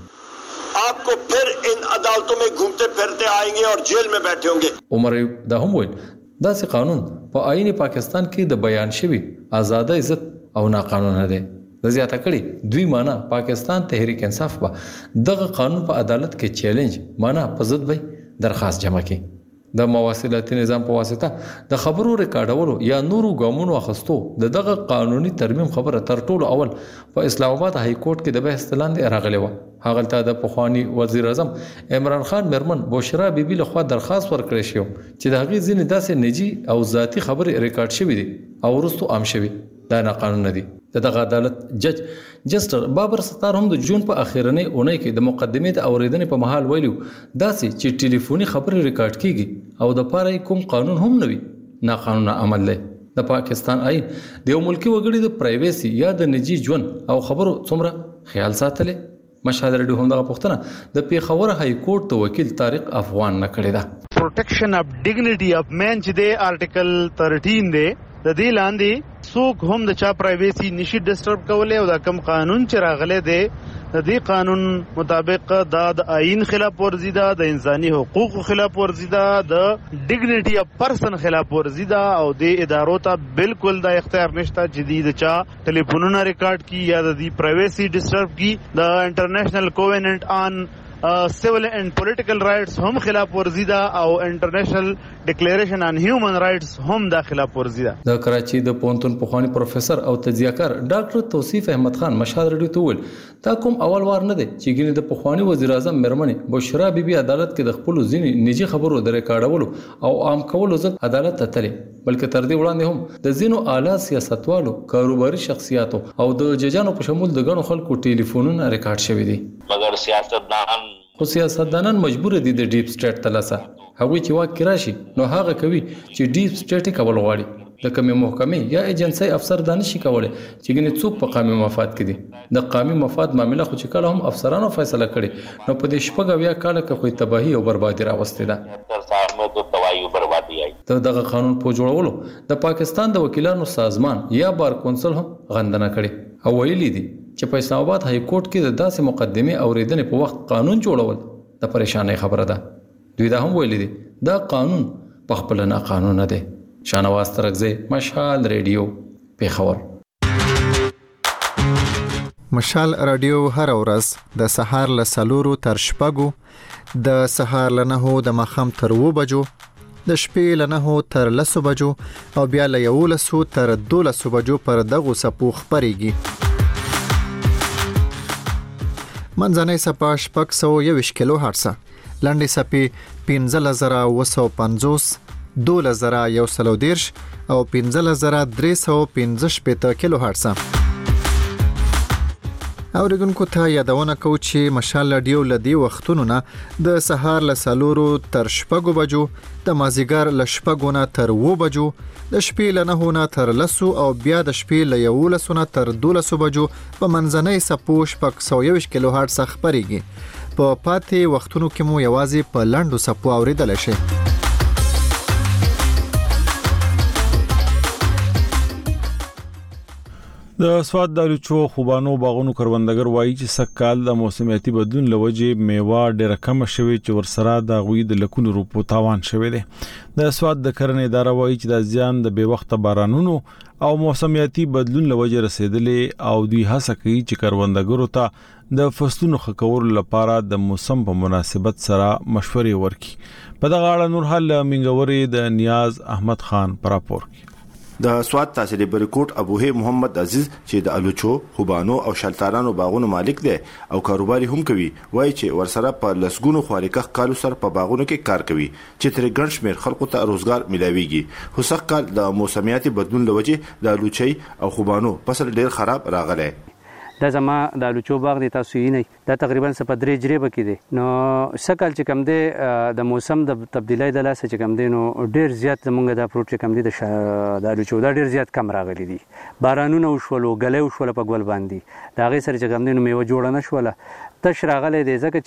आपको फिर इन अदालतों में घूमते फिरते आएंगे और जेल में बैठे होंगे. عمر دا هم ویل داسې قانون په آئین پاکستان کې د بیان شوی آزادۍ عزت او ناقانونه دی. د زیاته کړي دوی معنا پاکستان تحریک انصاف به دغه قانون په عدالت کې چیلنج معنا په ضد به درخواست جمع کړي. د مواصلاتي نظام په واسطه د خبرو ریکارډولو یا نورو ګامونو اخستو د دغه قانوني ترمیم خبره تر ټولو اول په اسلام آباد های کورټ کې د بحث لاندې راغلی و. هغه ته د پخوانی وزیر اعظم عمران خان مرمن بشرا بیبي لخوا درخواست ورکړی شو چې د هغې ځینې داسې نجی او ذاتی خبرې ریکارډ شوي دي او وروستو عام شوي. دا نه قانون دي. دغه عدالت جج جسټر بابر ستار هم د جون په اخیرنۍ اونۍ کې د مقدمې د اوریدنې په محل ویلو داسې چې ټلیفوني خبرې ریکارډ کیږي او د پاره کوم قانون هم نه وي نه قانون عمل دی. د پاکستان آئین د یو ملکی وګړي د پرایویسي یا د نجی ژوند او خبرو څومره خیال ساتلې. مشهد رډیو هم دغه پوښتنه د پیښور های کورټ د وکیل طارق افغان نه کړې ده. پروټیکشن اف ډیګنیټي اف مین چې د آرټیکل تھرټین دی د دې لاندې څوک هم د چا پرایویسي نشي ډسټرب کولای او دا کم قانون چې راغلی دی د دې قانون مطابق دا د آئین خلاف ورزي ده د انساني حقوقو خلاف ورزي ده د ډیګنیټي اف پرسن خلاف ورزي ده او د ادارو ته بالکل د اختیار نشته چې د چا ټلیفونونه ریکارډ کی یا د دې پرایویسي ډسټرب کی. د انټرنیشنل کووننٹ آن سیول اینڈ پولیټیکل رائټس هم خلاف ورزي ده او انټرنیشنل ډیکلیریشن آن هیومن رائټس هم دا خلاف ورزي ده. د کراچي د پونتون پخوانی پروفیسور او تجزیهکار ډاکټر توصیف احمد خان مشهد رډیو ته ویل دا کوم اول وار نه دی چې ګینه د پخوانی وزیر اعظم مرمنې بشرا بیبي عدالت کې د خپل ځینې نجی خبرو د ریکارډولو او عام کولو ځد عدالت ته تللی بلکې تر دې وړاندې هم د ځینو اعلی سیاستوالو کاروباري شخصیاتو او د ججانو په شمول د غنو خلکو ټلیفونونه ریکارډ شوي دي. مگر سیاستدان خو سیاستدانان مجبور دي د ډیپ سټیټ تلاسه هغوی چې واک راشي نو هغه کوي چې ډیپ سټیټ کول غواړي. د کومې محکمې یا ایجنسۍ افسر دانش شي کولای چې ګنې څوک په قومي مفاد کې دي. د قومي مفاد معاملې خو چې کله هم افسرانو فیصله کړي نو په دې شپږ اویا کاله کې خو تباہي او بربادي راوستې ده. دغه قانون په جوړولو د پاکستان د وکیلانو سازمان یا بار کونسل هم غندنه کړي او ویلي دي چې په اسلام آباد های کورټ کې د داسې مقدمې اوریدنې په وخت قانون جوړول د پریشانۍ خبره ده. دوی دا هم ویلي دي دا قانون په خپل نه قانون نه دی شانواز ترغزی مشال ریډیو پیښور. مشال رادیو هر ورځ د سهار له سلورو تر شپږو، د سهار له نهو د ماښام تر اوو بجو، د شپې له نهو تر لسو بجو او بیا له یولسو تر دولسو بجو پر دغو څپو خپرېږي. منځنۍ څپه شپږ سوه یوویشت کیلو هرټزه، لنډې څپې پنځلس زره اوه سوه پنځوس، دولس زره یو سل او دېرش او پنځلس زره درې سوه پنځه شپېته کیلو هرټزه. اوریدونکو ته یادونه کوو چې مشال رادیو له دې وختونو نه د سهار له څلورو تر شپږو بجو، د مازدیګر له شپږو نه تر اوو بجو، د شپې له نهو نه تر لسو او بیا د شپې له یولسو نه تر دولسو بجو په منځنۍ څپو شپږ سوه یوویشت کیلو هرټز خپرېږي. په پاتې وختونو کې مو یوازې په لنډو څپو اوریدلی شئ. د سواد د لوچو خوبانو باغونو کروندګر وایي چې سکهال د موسمیاتي بدلون لوجې میوه ډېره کم شوې چې ورسره د غوي د لکونو روپو تاوان شوې ده. د سواد د کرنې اداره وایي چې د زیان د بې وخته بارانونو او موسمیاتي بدلون لوجې رسیدلې او دوی هڅه کوي چې کروندګرو ته د فصلونو ښه کولو لپاره د موسم په مناسبت سره مشورې ورکړي. په دغه اړه نور حال منګوري د نیاز احمد خان پر راپور کې. د سواد تحصیل بریکوټ ابوه محمد عزیز چې د الوچو، خوبانو او شلتارانو باغونو مالک دی او کاروباري هم کوي، وایي چې ورسره په لسګونو خوارکخ کالو سره په باغونو کې کار کوي چې تر ګڼ شمېر خلکو ته روزګار ملاويږي. خو سخت کال د موسمیاتي بدلون لوجې د الوچي او خوبانو فصل ډیر خراب راغلی. دا زما د الوچو باغ دی، تاسو یې نه دا تقریبا څه په درې جریبه کې دی. نو سکهال چې کم دی د موسم د تبدیلی د لاسه چې کم دی نو ډیر زیات زمونږ دا فروټ چې کم دی د الوچو دا ډیر زیات کم راغلی دي. بارانونه وشولو، ګلۍ وشوله په ګل باندې، د هغې سره چې کم دی نو میوه جوړه نه شوله، تش راغلی دی. ځکه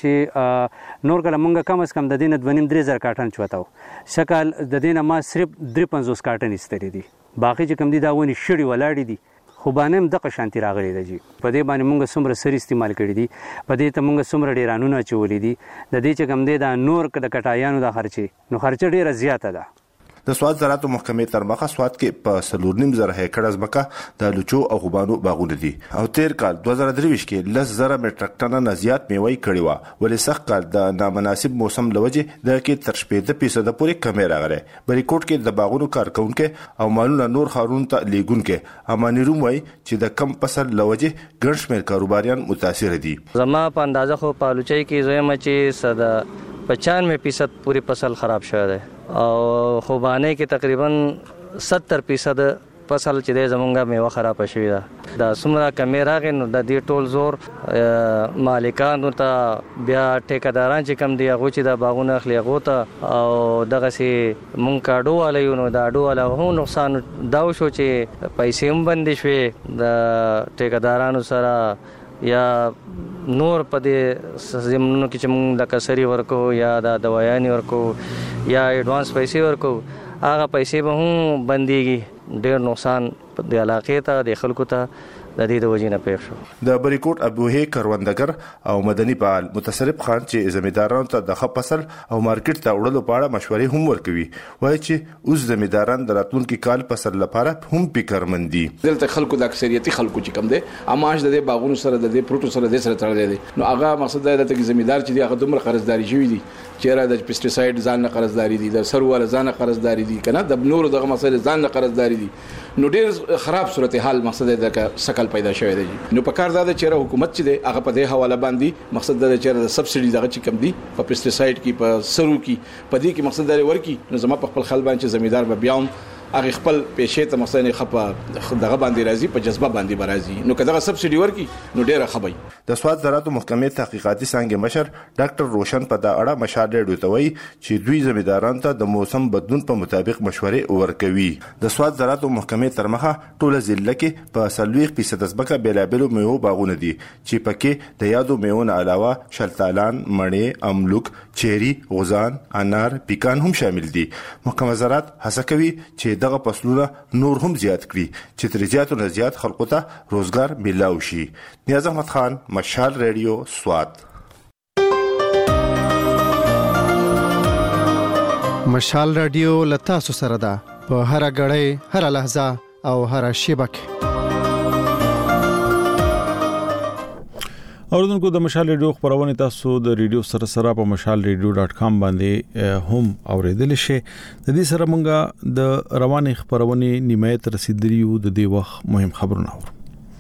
چې نور کله مونږ کم از کم د دې نه دوه نیم درې زره کارټن چوته و، سکهال د دې نه ما صرف درې پنځوس کارټن ایستلی دي. باقي چې کم دی دا ونې شړې ولاړې دي. خوبانه هم دغه شانتي راغلی دی جی. په دې باندې مونږ څومره سر استعمال کړي دي، په دې ته مونږ څومره ډیرانونه اچولي دي. د دې چې کم دی دا نور د کټایانو د خرچې نو خرچه ډیره زیاته ده. د سواد زراعت محکمې تر مخه سواد کې په څلور نیم زره هکټر ځمکه د لوچو او خوبانو باغونه دي او تیر کال دوه زره درې ویشت کې لس زره میټریک ټنه نه زیات میوه کړې وه، ولې سخت کال د نامناسب موسم لوجې د کې تر شپېته فیصده پورې کمې راغلی. بریکوټ کې د باغونو کارکونکي او مالونه نور ښارونو ته لیږونکي اماني روم وایي چې د کم فصل لوجې ګڼ شمېر کاروباریان متاثر دي. زما په اندازه خو په الوچۍ کې زویم چې صد پچانوے فیصد پوری فصل خراب شوی دی او خوبانه کې تقریبا ستر فیصد فصل چې دی زمونږه میوه خراب شوی ده. دا څومره کمې راغی نو د دې ټول زور مالکانو ته، بیا ټیکداران چې کم دی هغوی چې دا باغونه اخلي هغو ته، او دغسې مونږ کاډو والا یو نو د اډو والا هم نقصان دا وشو چې پیسې هم بندې شوې د ټیکدارانو سره یا نور په دې زمونو کې چې مونږ لکه سري ورکو یا د دوايانې ورکو یا ایډوانس پیسې ورکو، هغه پیسې به هم بندېږي. ډېر نقصان د علاقې ته د خلکو ته د دې د وجې نه پېښ شو. د بریکوټ ابوهي کروندګر او مدني فعال متصرف خان چې زمیندارانو ته د ښه فصل او مارکیټ ته وړلو په اړه مشورې هم ورکوي، وایي چې اوس زمینداران د راتلونکي کال فصل لپاره هم فکرمند دي. دلته خلکو د اکثریتي خلکو چې کم دي اماش د باغونو سره د دې پروتو سره د سره تړلې دي. نو هغه مقصد دا دی چې زمیندار چې دی هغه دومره قرضداري شوی دي چې را د پیسټیساید ځان نه قرضداري دي، د سرو ول ځان نه قرضداري دي، کنه د نورو دغه مسایل ځان نه قرضداري دي. نو ډیر خراب صورتحال مقصد دا سکل پیدا شوی دی. نو په کار دا چې حکومت چې دی هغه په دې حواله باندې مقصد دا چې د سبسيډي دغه چې کم دي په پیسټیساید کې، په سرو کې، په دې کې مقصد دا ورکی. نو زما په خپل خل باندې زمیندار به بیا هغه خپل پیسې ته مقصد نه خپه دغه باندې راځي، په جذبه باندې برازي. نو کله سبسيډي ورکی نو ډیره خبي. د سواد زراعت محکمې تحقیقاتي څنګه مشر ډاکټر روشن په دا اړه مشاهده ډوتوي چې دوی زمینداران ته د موسم بدلون په مطابق مشورې ورکوي. د سواد زراعت محکمې تر مخه ټوله ضلع کې په سلويخ فیصد ځمکه بیلابلو میوه باغونه دي چې پکې د یادو میوو نه علاوه شلتالان، مڼې، املوک، چيري، غوزان، انار، پیکان هم شامل دي. محکمه زراعت هڅه کوي چې دغه فصلونه نور هم زیات کړي چې تر زیاتو نه زیات خلکو ته روزګار ملاو شي. نیاز احمد خان، مشال ریډیو، سواد. مشال رادیو لتا سره ده په هر غړې هر لحظه او هر شیبه کې. اوردونکو د مشال ریډیو خبرونه تاسو د ریډیو سره سره په مشال ریډیو ډاټ کام باندې هم اوریدل شي. د دې سره مونږه د رواني خبرونه نیمه تر رسیدلیو د دې وخت مهم خبرونه اورو.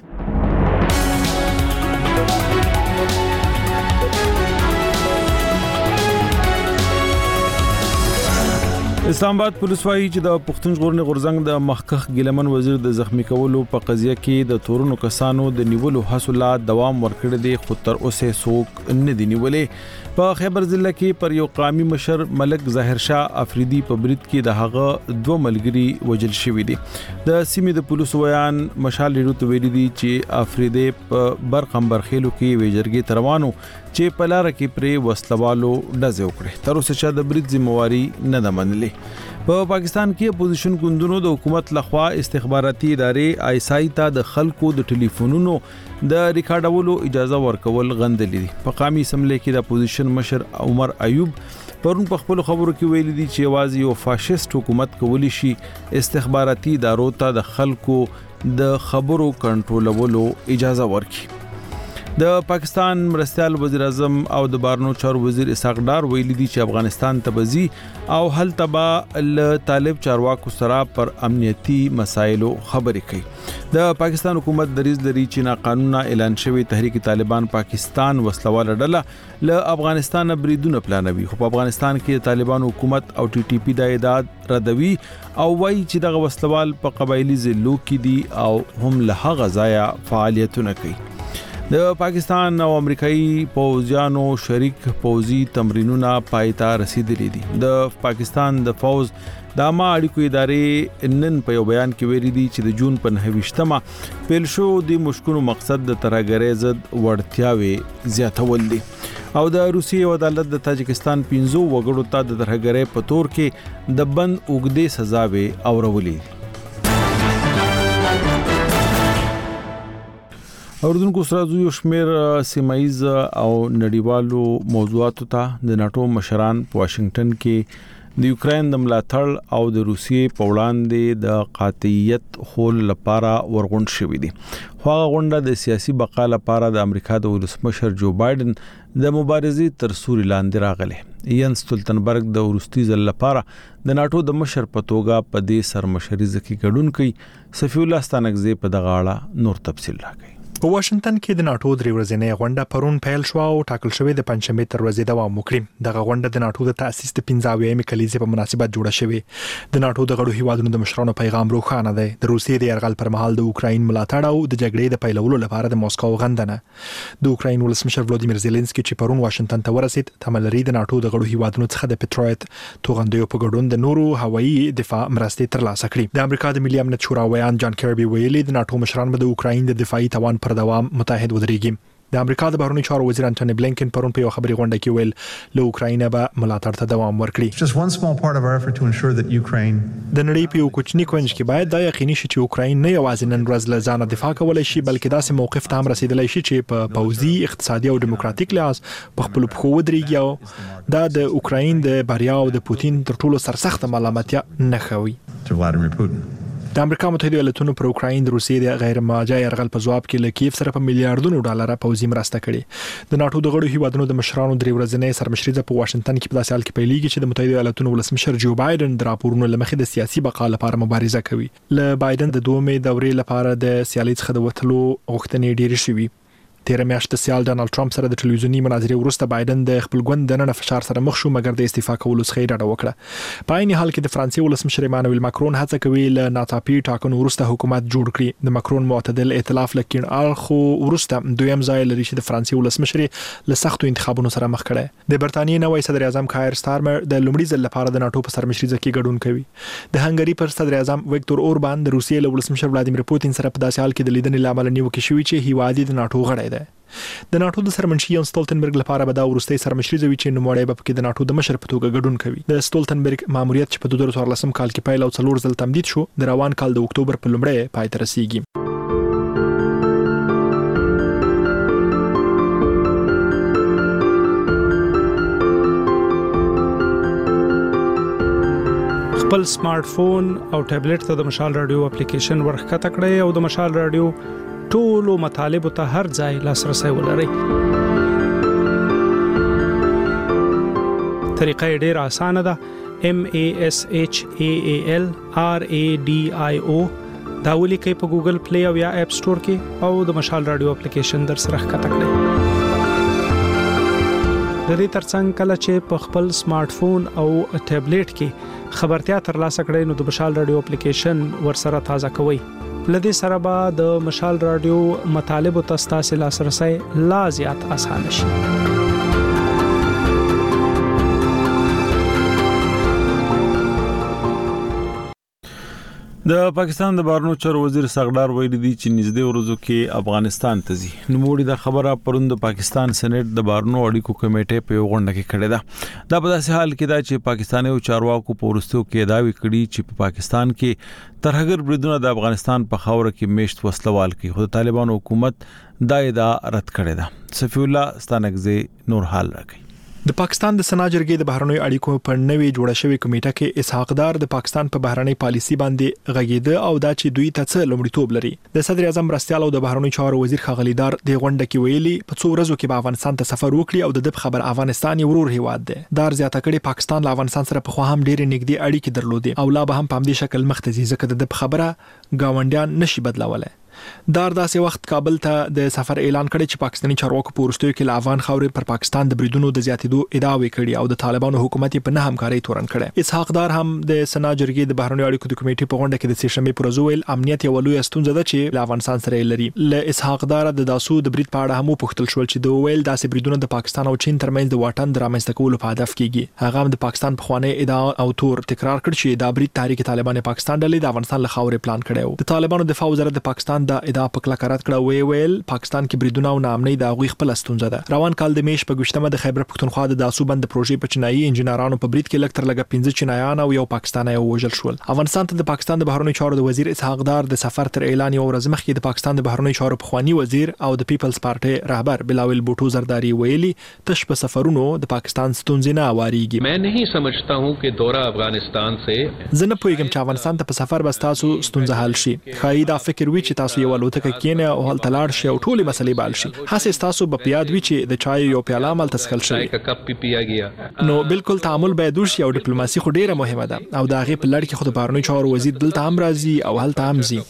اسلام آباد پولیس وايي چې د پښتون ژغورنې غورځنګ د مخکخ ګیلمن وزیر د زخمی کولو په قضیه کې د تورونو کسانو د نیولو حاصلات دوام ورکړي دي، خو تر اوسه څوک نه دی نیولې. په خیبر ضلع کې پر یو قومي مشر ملک ظاهر شاه افریدي په برید کې د هغه دوه ملګري وژل شوی دي. د سیمې د پولیسو ویان مشال ریډیو ته ویلي دي چې افریدي په برقم برخېلو کې ویجرګي تروانو چې په لار کې پرې وسلوالو ډزې وکړې. تر اوسه چې د برید ذمہواری نه ده منلې. په پاکستان کې اپوزیشن ګوندونو د حکومت لخوا استخباراتي ادارې آی ایس آی ته د خلکو د ټلیفونونو د ریکارډولو اجازه ورکول غندلې دي. په قومي اسمبلی کې د اپوزیشن مشر عمر ایوب پرون په خپل خبرو کې ویلي دي چې یوازې یو فاشیست حکومت کولی شي استخباراتي ادارو ته د خلکو د خبرو کنټرولولو اجازه ورکړي. د پاکستان مرستيال وزیر اعظم او د بارنو چارو وزیر اسحاق ډار ویلي دي چې افغانستان ته بزي او هل تبا ل طالب چارواکو سره پر امنیتي مسایلو خبرې کوي. د پاکستان حکومت دریز لري چې نا قانونا اعلان شوی تحریک طالبان پاکستان وسلواله ډله ل افغانستان بریدونه پلانوي، خو په افغانستان کې طالبان حکومت او ټي ټي پی د اعداد ردوي او وایي چې دغه وسلوال په قبایلی ضلعو کې دي او هم له هغه ځایه فعالیتونه کوي. د پاکستان او امریکایي پوځیانو شریک پوځي تمرینونه پایته رسیدلي دي. د پاکستان د فوز د عامه اړیکو ادارې نن په یو بیان کې ویلي دي چې د جون په نهه پیل شو د مشکونو مقصد د ترهګرۍ ضد وړتیاوي زیاتول دي او د روسیې عدالت د تاجکستان پنځو وګړو ته د ترهګرۍ په تور کې د بند اوږدې سزاوي اورولې. اوردونکو سره یو شمیر سیمایز او نړیوالو موضوعاتو ته د ناتو مشران په واشنگټن کې د یوکرين د ملاتړ او د روسیې په وړاندې د قاطعیت خول لپاره ورغون شوې دي. خو هغه غونډه د سیاسي بقا لپاره د امریکا د ولسمشر جو بایدن د مبارزې تر سوري لاندې راغله. ینس ستولتنبرګ د ورستي ځل لپاره د ناتو د مشر په توګه په دې سرمشري ځکه ګډون کوي. صفی الله ستانکزی په دغه اړه نور تفصیل راکړي. په واشنگټن کې د ناتو درې ورځې غونډه پرون پیل شو او ټاکل شوې د پنځمې تر ورځې دوام وکړي. دغه غونډه د ناتو د تاسیس د پنځاویمې کلیزې په مناسبت جوړه شوې. د ناتو د غړو هیوادونو د مشرانو پیغام روښانه دی. د روسیې د یرغل پر مهال د اوکراین ملاتړ او د جګړې د پیلولو لپاره د موسکو غندنه. د اوکراین ولسمشر ولادیمیر زيلنسکي چې پرون واشنگټن ته ورسید، تملري د ناتو د غړو هیوادونو څخه د پټرویت توغندیو په ګډون د نورو هوایي دفاع مرستې ترلاسه کړې. د امریکا د ملي امنیت شورا ویان جان کیربي ویلي د ناتو مشران به د اوکراین د دفاعي توان پر دوام متحد ودرېږي. د امریکا د بهرنی چارو وزیر انټونی بلینکن پرون په یو خبري غونډه کې ویل له اوکراین به ملاتړ ته دوام ورکړي. د نړۍ په یو کوچني کونج کې باید دا یقیني شي چې اوکراین نه یوازې نن ورځ له ځانه دفاع کولای شي، بلکې داسې موقف ته هم رسیدلی شي چې په پوځي، اقتصادي او دیموکراتیک لحاظ په خپل پښو ودرېږي او دا د اوکراین د بریا او د پوتین تر ټولو سرسخت ملامتیا نه خوي. د امریکا متحده ایالاتونو پر اوکراین د روسیې د غیر ماجا يرغل په جواب کې له کیف سره په میلیارډونو ډالر پوځي مرسته کړې. د ناتو د غړو هیوادونو د مشرانو درې ورځې سرمشري په واشنگټن کې په داسې حال کې پیلېږي چې د متحده ایالاتونو ولسمشر جو بایدن د راپورونو لمخې د سیاسي بقا لپاره مبارزه کوي. له بایدن د دومې دورې لپاره د سیالي څخه د وټلو غوښتنې ډېرې شوې. تیر میاشت د سیال ډانلډ ټرمپ سره د ټلویزیونی مناظرې وروسته بایدن د خپل ګوند د نن فشار سره مخ شو، مګر د استعفا کولو څخه ډډه وکړه. په عین حال کې د فرانسې ولسمشر ایمانوئل ماکرون هڅه کوي ل ناڅاپي ټاکنو وروسته حکومت جوړ کړي. د ماکرون معتدل ائتلاف لکین اړخو وروسته دویم ځای لري چې د فرانسې ولسمشر له سختو انتخابونو سره مخ کړي. د برتانیې نوې صدر اعظم کایر سټارمر د لومړي ځل لپاره د ناتو په سرمشري کې ګډون کوي. د هنګری پر صدر اعظم ویکټور اوربان د روسیې له ولسمشر ولادیمیر پوتین سره په داسې حال کې د لیدنې لامل نیوکه شوې چې هیواد د ناتو غړی دی. د ناتو د سرمنشي ینس ستولتنبرګ لپاره به دا ورستۍ سرمشري زوي چې نوموړی به پکې د ناتو د مشر په توګه ګډون کوي. د ستولتنبرګ ماموریت چې په دوه زره څوارلسم کال کې پیل او څلور ځل تمدید شو، د روان کال د اکتوبر په لومړۍ پای ته رسیږي. خپل سمارټ فون او ټابلیټ ته د مشال رادیو اپلیکیشن ورخکته کړئ او د مشال رادیو ټولو مطالب ته هر ځای لاسرسي ولرئ. طریقه ډیره اسانه ده. M A S H A A L R A D I O دا ولیکئ په ګوګل پلی او یا اپ سٹور کې او د مشال رادیو اپلیکیشن در سره ښکته کړئ. د دې ترڅنګ کله چې په خپل سمارټ فون او ټابلیټ کې خبرتیا ترلاسه کړئ نو د مشال رادیو اپلیکیشن ورسره تازه کوئ. لدې سره به د مشال رادیو مطالب او تاسو لاسرسي لا زیات اسانه شي. د پاکستان د بهرنیو چارو وزیر سغډار ویلي دی چې نږدې ورځو کې افغانستان ته ځي. نوموړي د خبره پروند د پاکستان سېنات د بهرنیو اړیکو کمیټې په غونډه کې کړې ده. دا په داسې حال کې ده چې پاکستاني چارواکو په ورستیو کې داوی کړی چې په پاکستان کې ترهګر بریدونه د افغانستان په خاور کې میشت وسلوال کوي. خو د طالبان حکومت دا ادعا رد کړې ده. صفی الله ستانکزی نور حال راکړي. د پاکستان د سنا جرګې د بهرنیو اړیکو په نوې جوړه شوې کمیټه کې اسحاق دار د پاکستان په بهرنۍ پالیسي باندې غږیده او دا چې دوی ته څه لومړیتوب لري. د صدر اعظم مرستيال او د بهرنیو چارو وزیر خغلی دار د غونډه کې ویلي په څو ورځو کې به افغانستان ته سفر وکړي او د دې خبر افغانستان یو ورور هیواد دی. دار زیاته کړي پاکستان له افغانستان سره په خو هم ډېر نږدې اړیکې درلودي او لا به هم په همدې شکل مخ ته ځي ځکه د دې خبره گاونډیان نشي بدلولای. دار داسې وخت کابل ته د سفر اعلان کړی چې پاکستاني چارواکو په ورستیو کې له افغان خاورې پر پاکستان د بریدونو د زیاتېدو ادعا وکړي او د طالبانو حکومت په نه همکاري تورن کړي. اسحاق دار هم د سنا جرګې د بهرنیو اړیکو د کمیټې په غونډه کې د سیشنبه پر ورځ ویل امنیت یو لوی ستونزه ده چې له افغانستان سره لري. له اسحاق دار د داسو د برید په اړه هم پوښتل شو چې د ویل داسې بریدونه د پاکستان او چین ترمنځ د واټن درامځته کولو په هدف کېږي. هغه هم د پاکستان په خوانې ادعا او تور تکرار کړ چې دا برید تحریک طالبان پاکستان ډلې د افغانستان له خاورې پلان کړی و. د طالبانو دفاع وزارت د پاکستان د ادعا په کلک رد کړه. وی ویل پاکستان کې بریدونه او ناامنۍ د غوي خپل ستونزه ده. روان کال د میش په ګشتمه د خیبر پختونخوا د داسو بند پروژې په چینایي انجنیرانو په برید کې لکتر لګه پنځه چینایان او یو پاکستانی وژل شول. افغانستان ته د پاکستان د بهرنیو چارو د وزیر اسحاق دار د سفر تر اعلان یو ورځ مخکې د پاکستان د بهرنیو چارو پخوانی وزیر او د پیپلز پارټي رهبر بلاول بوټو زرداری ویلي تش په سفرونو د پاکستان ستونزې نه واریږي. मैं नहीं समझता हूं कि दौरा अफगानिस्तान से زنه پویګم چې افغانستان ته په سفر بس تاسو ستونزه حل شي. خای دا فکر وی چې تاسو یو الوتکه کینه او هل تلاړ شي او ټولې مسلې بال شي. هڅه تاسو په پیاد وی چې د چای یو پیاله عمل تسخل شي نو بالکل تعامل باید وشي او ډیپلوماسي خو ډیره مهمه ده او دا غي په لړ کې خود بهرنیو چارو وزیر دلته هم راځي او هلته هم ځي.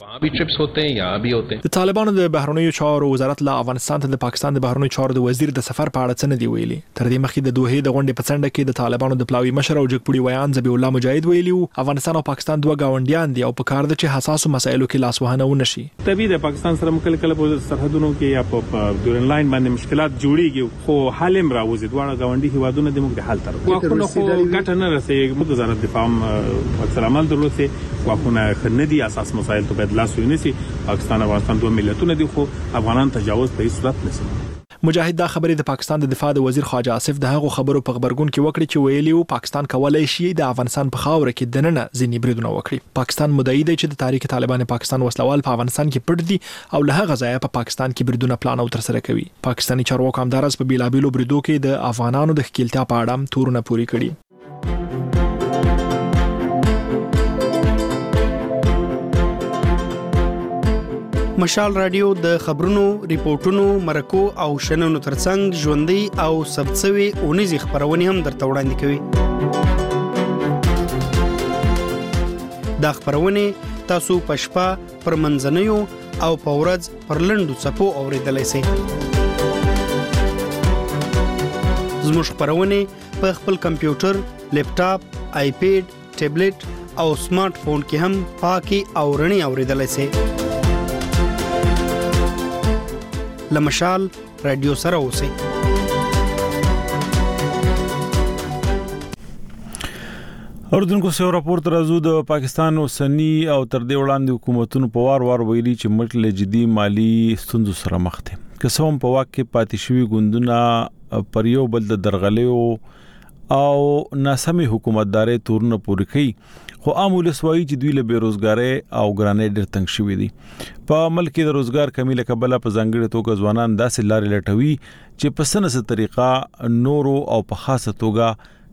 د طالبانو د بهرنیو چارو وزارت لا افغانستان ته د پاکستان د بهرنیو چارو د وزیر د سفر په اړه څه نه دی ویلي. تر دې مخکې د دوه د غونډې په څنډه کې د طالبانو د پلاوی مشر او جګپوړي ویان ذبیح الله مجاهد ویلي افغانستان او پاکستان دوه گاونډیان دي او په کار د چې حساسو مسایلو کې لاس وهنه ونشي. طبيعي د پاکستان سره مکل کله په سرحدونو کې یا په ډورن لاین باندې مشکلات جوړیږي خو حل هم راوځي. دواړه گاونډي هیوادونه د موږ د حل تر واخونه خو ګټه نه رسېږي. موږ وزارت دفاع اکثر عمل درلوسي واخونه خندي اساس مسایل ته بدلا سوي نسی. پاکستان او افغانستان دوه ملتونه دي خو افغانان تجاوز په هیڅ صورت نشي. مجاهد دا خبرې د پاکستان د دفاع د وزیر خواجه آصف د هغو خبرو په خبرګون کې وکړي چې ویلي وو پاکستان کولای شي د افغانستان په خاور کې دننه ځینې بریدونه وکړي. پاکستان مدعي دی چې د تحریک طالبان پاکستان وسلوال په افغانستان کې پټ دي او له هغه ځایه په پاکستان کې بریدونه پلان او ترسره کوي. پاکستاني چارواکو همدارس په بیلابیلو بریدو کې د افغانانو د ښکیلتیا په اړه تورونه پوری کړي. مشال رادیو د خبرونو، ریپورتونو، مرکو او شننو ترڅنګ ژوندۍ او ثبتسوي اونیزي خبرونه هم درته وړاندې کوي. دا خبرونه تاسو په شپه پر منځنیو او په ورځ پر لنډو څپو اوریدلای شئ. زموږ خبرونه په خپل کمپیوټر، لیپټاپ، آیپیډ، ټابلیټ او سمارټ فون کې هم پاکي او رڼي اوریدلای شئ. لمشال رادیو سره اوسئ. اردوونکو سیو راپورټ راځو د پاکستان اوسنی او تر دې وړاندې حکومتونو په وار وار ویلي چې ملک له جدي مالی ستونزو سره مخ دي. قسم په واک کې پاتې شوی ګوندونه پر یو بل د درغلیو او ناسمي حکومتداري تورونه پوری کوي. خو عام ولسوایی چې دوی له بیروزګاری او ګرانۍ ډېر تنګ شوي دي. په ملک کې د روزګار کمی له کبله په ځانګړې توګه ځوانان داسې لارې لټوي چې په سنسه طریقه نورو او په خاصه توګه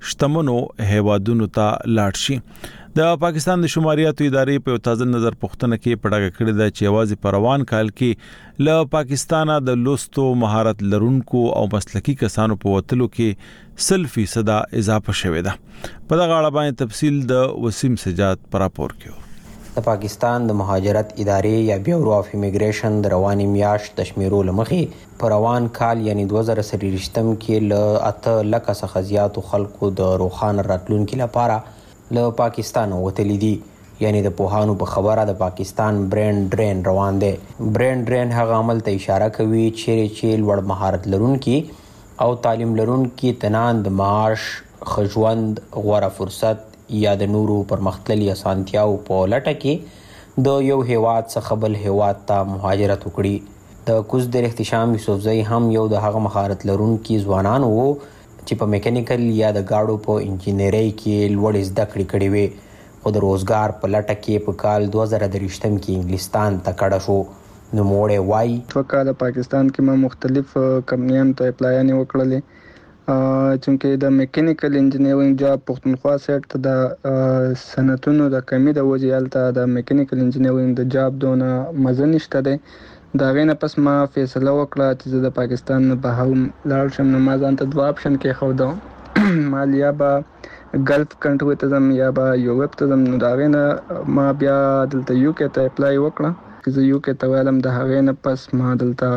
شتمنو هیوادونو ته لاړ شي. د پاکستان د شماریاتو ادارې په تازه نظر پوښتنه کې پړاګه کړې ده چې یوازې په روان کال کې له پاکستانه د لوستو مهارت لرونکو او مسلکي کسانو په وتلو کې سل فیصد اضافه شوې ده. په دغه اړه باندې تفصیل د وسیم سجاد پر راپور کې. د پاکستان د مهاجرت ادارې یا بیورو اف ایمیګریشن د رواني میاشت د شمیرو لمخې په روان کال یعنی دوه زره څلوېښتم کې له اته لکه څخه زیاتو خلکو د روښانه راتلونکي لپاره له پاکستان وتلی دي. یعنی د پوهانو په خبره د پاکستان برین ډرین روان دی. برین ډرین هغه عمل ته اشاره کوي چې چې لوړ مهارت لرونکي او تعلیم لرونکي تنان د معاش، خژوند، غوره فرصت یا د نورو پرمختللي اسانتیاو په لټه کې د یو هیواد څخه بل هیواد ته مهاجرت وکړي. د کوزدر احتشام یوسفزئی هم یو د هغه مهارت لرونکي ځوانان وو چې په میکانیکل یا د گاډو په انجینری کې لوړ زده کړې کړې وې، خو د روزګار په لټه کې په کال دوه زره درویشتم کې انګلستان ته کډه شو. نو موړی وایي په کال پاکستان کې ما مختلف کمپنیانو ته اپلایانې وکړلې چونکې د میکانیکل انجینرینګ جاب پښتونخوا سیټ ته د صنعتونو د کمی د وجې هلته د میکانیکل انجینرینګ د جاب دونه مزه نشته دی. د هغې نه پس ما فیصله وکړه چې زه د پاکستان نه بهر لاړ شم. نو ما ځان ته دوه آپشن کېښودم، ما یا به ګلف کنټري ته ځم یا به یورپ ته ځم. نو د هغې نه ما بیا دلته یو کې ته اپلای وکړه چې زه یو کې ته ویلم. د هغې نه پس ما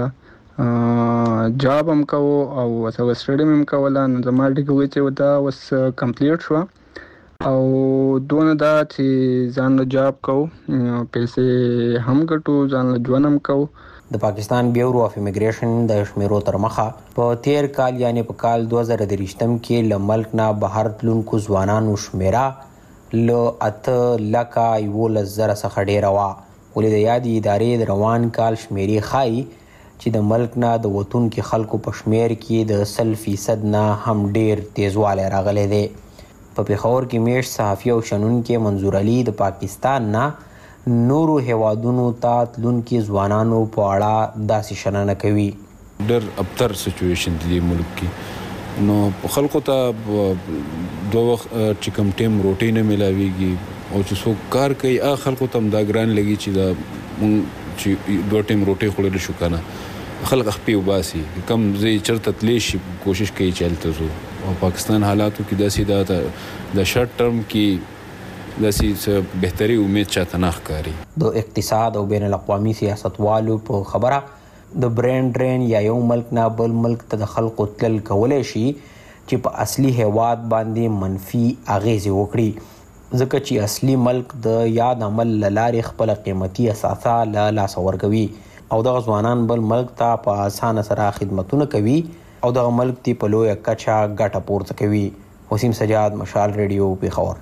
دلته جاب هم کوو او سره سټډي هم کوله. نو زما ډیګري چې دا اوس کمپلیټ شوه او دونه دا چې ځان له جاب کوو، پیسې هم ګټو، ځان له ژوند هم کوو. د پاکستان بیورو اف ایمیګریشن د شمیرو تر مخه په تیر کال یعنی په کال دوه زره درویشتم کې له ملک نه بهر تلونکو ځوانانو شمیره له اته لکه یولس زره څخه ډېره وه. ولې د یادې ادارې د روان کال شمیرې ښایي چې د ملک نه د وتونکي خلکو په شمیر کې د سل فیصد نه هم ډېر تیزوالی راغلی دی. په پېښور کې میشت صحافي او شنونکی منظور علي د پاکستان نه نورو هیوادونو ته تلونکي ځوانانو په اړه داسې شننه کوي. ډېر ابتر سچویشن دی ملک کې، نو خلکو ته دوه وخت چې کوم ټیم روټۍ نه میلاویږي او چې څوک کار کوي هغه خلکو ته هم دا ګران لګي چې دا مونږ چې دوه ټیم روټۍ خوړلی شو که نه خلک خپې وباسي. کم ځای چېرته تللی شي کوشش کوي چې هلته ځو. او پاکستان حالاتو کې داسې دا د شارټ ټرم کې داسې بهتري امید چاته نه ښکاري. د اقتصاد او بین الاقوامي سیاستوالو په خبره د برین ډرین یا یو ملک نه بل ملک ته د خلکو تلل کولی شي چې په اصلي هیواد باندې منفي اغیزې وکړي، ځکه چې اصلي ملک د یاد عمل له لارې خپله قیمتي اثاثه له لاسه ورکوي او دغه ځوانان بل ملک ته په اسانه سره خدمتونه کوي او دغه ملک تی په لویه کچه ګټه پورته کوي. وسیم سجاد، مشال ریډیو، پېښور.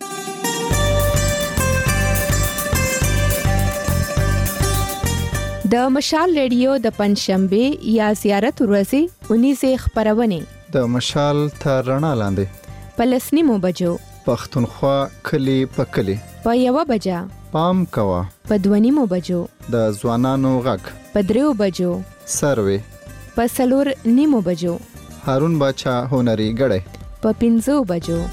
د مشال ریډیو د پنځشنبه یا زیارت ورځې اونیزه خبرونه د مشال تر رڼا لاندې په لسنیمو بجو پښتونخوا کلی په کلی په یو بجا پام کوا په دونیمو بجو د ځوانانو غږ په دریو بجو سروي په سلور نیمو بجو هارون باچا هنري غړې په پنځو بجو.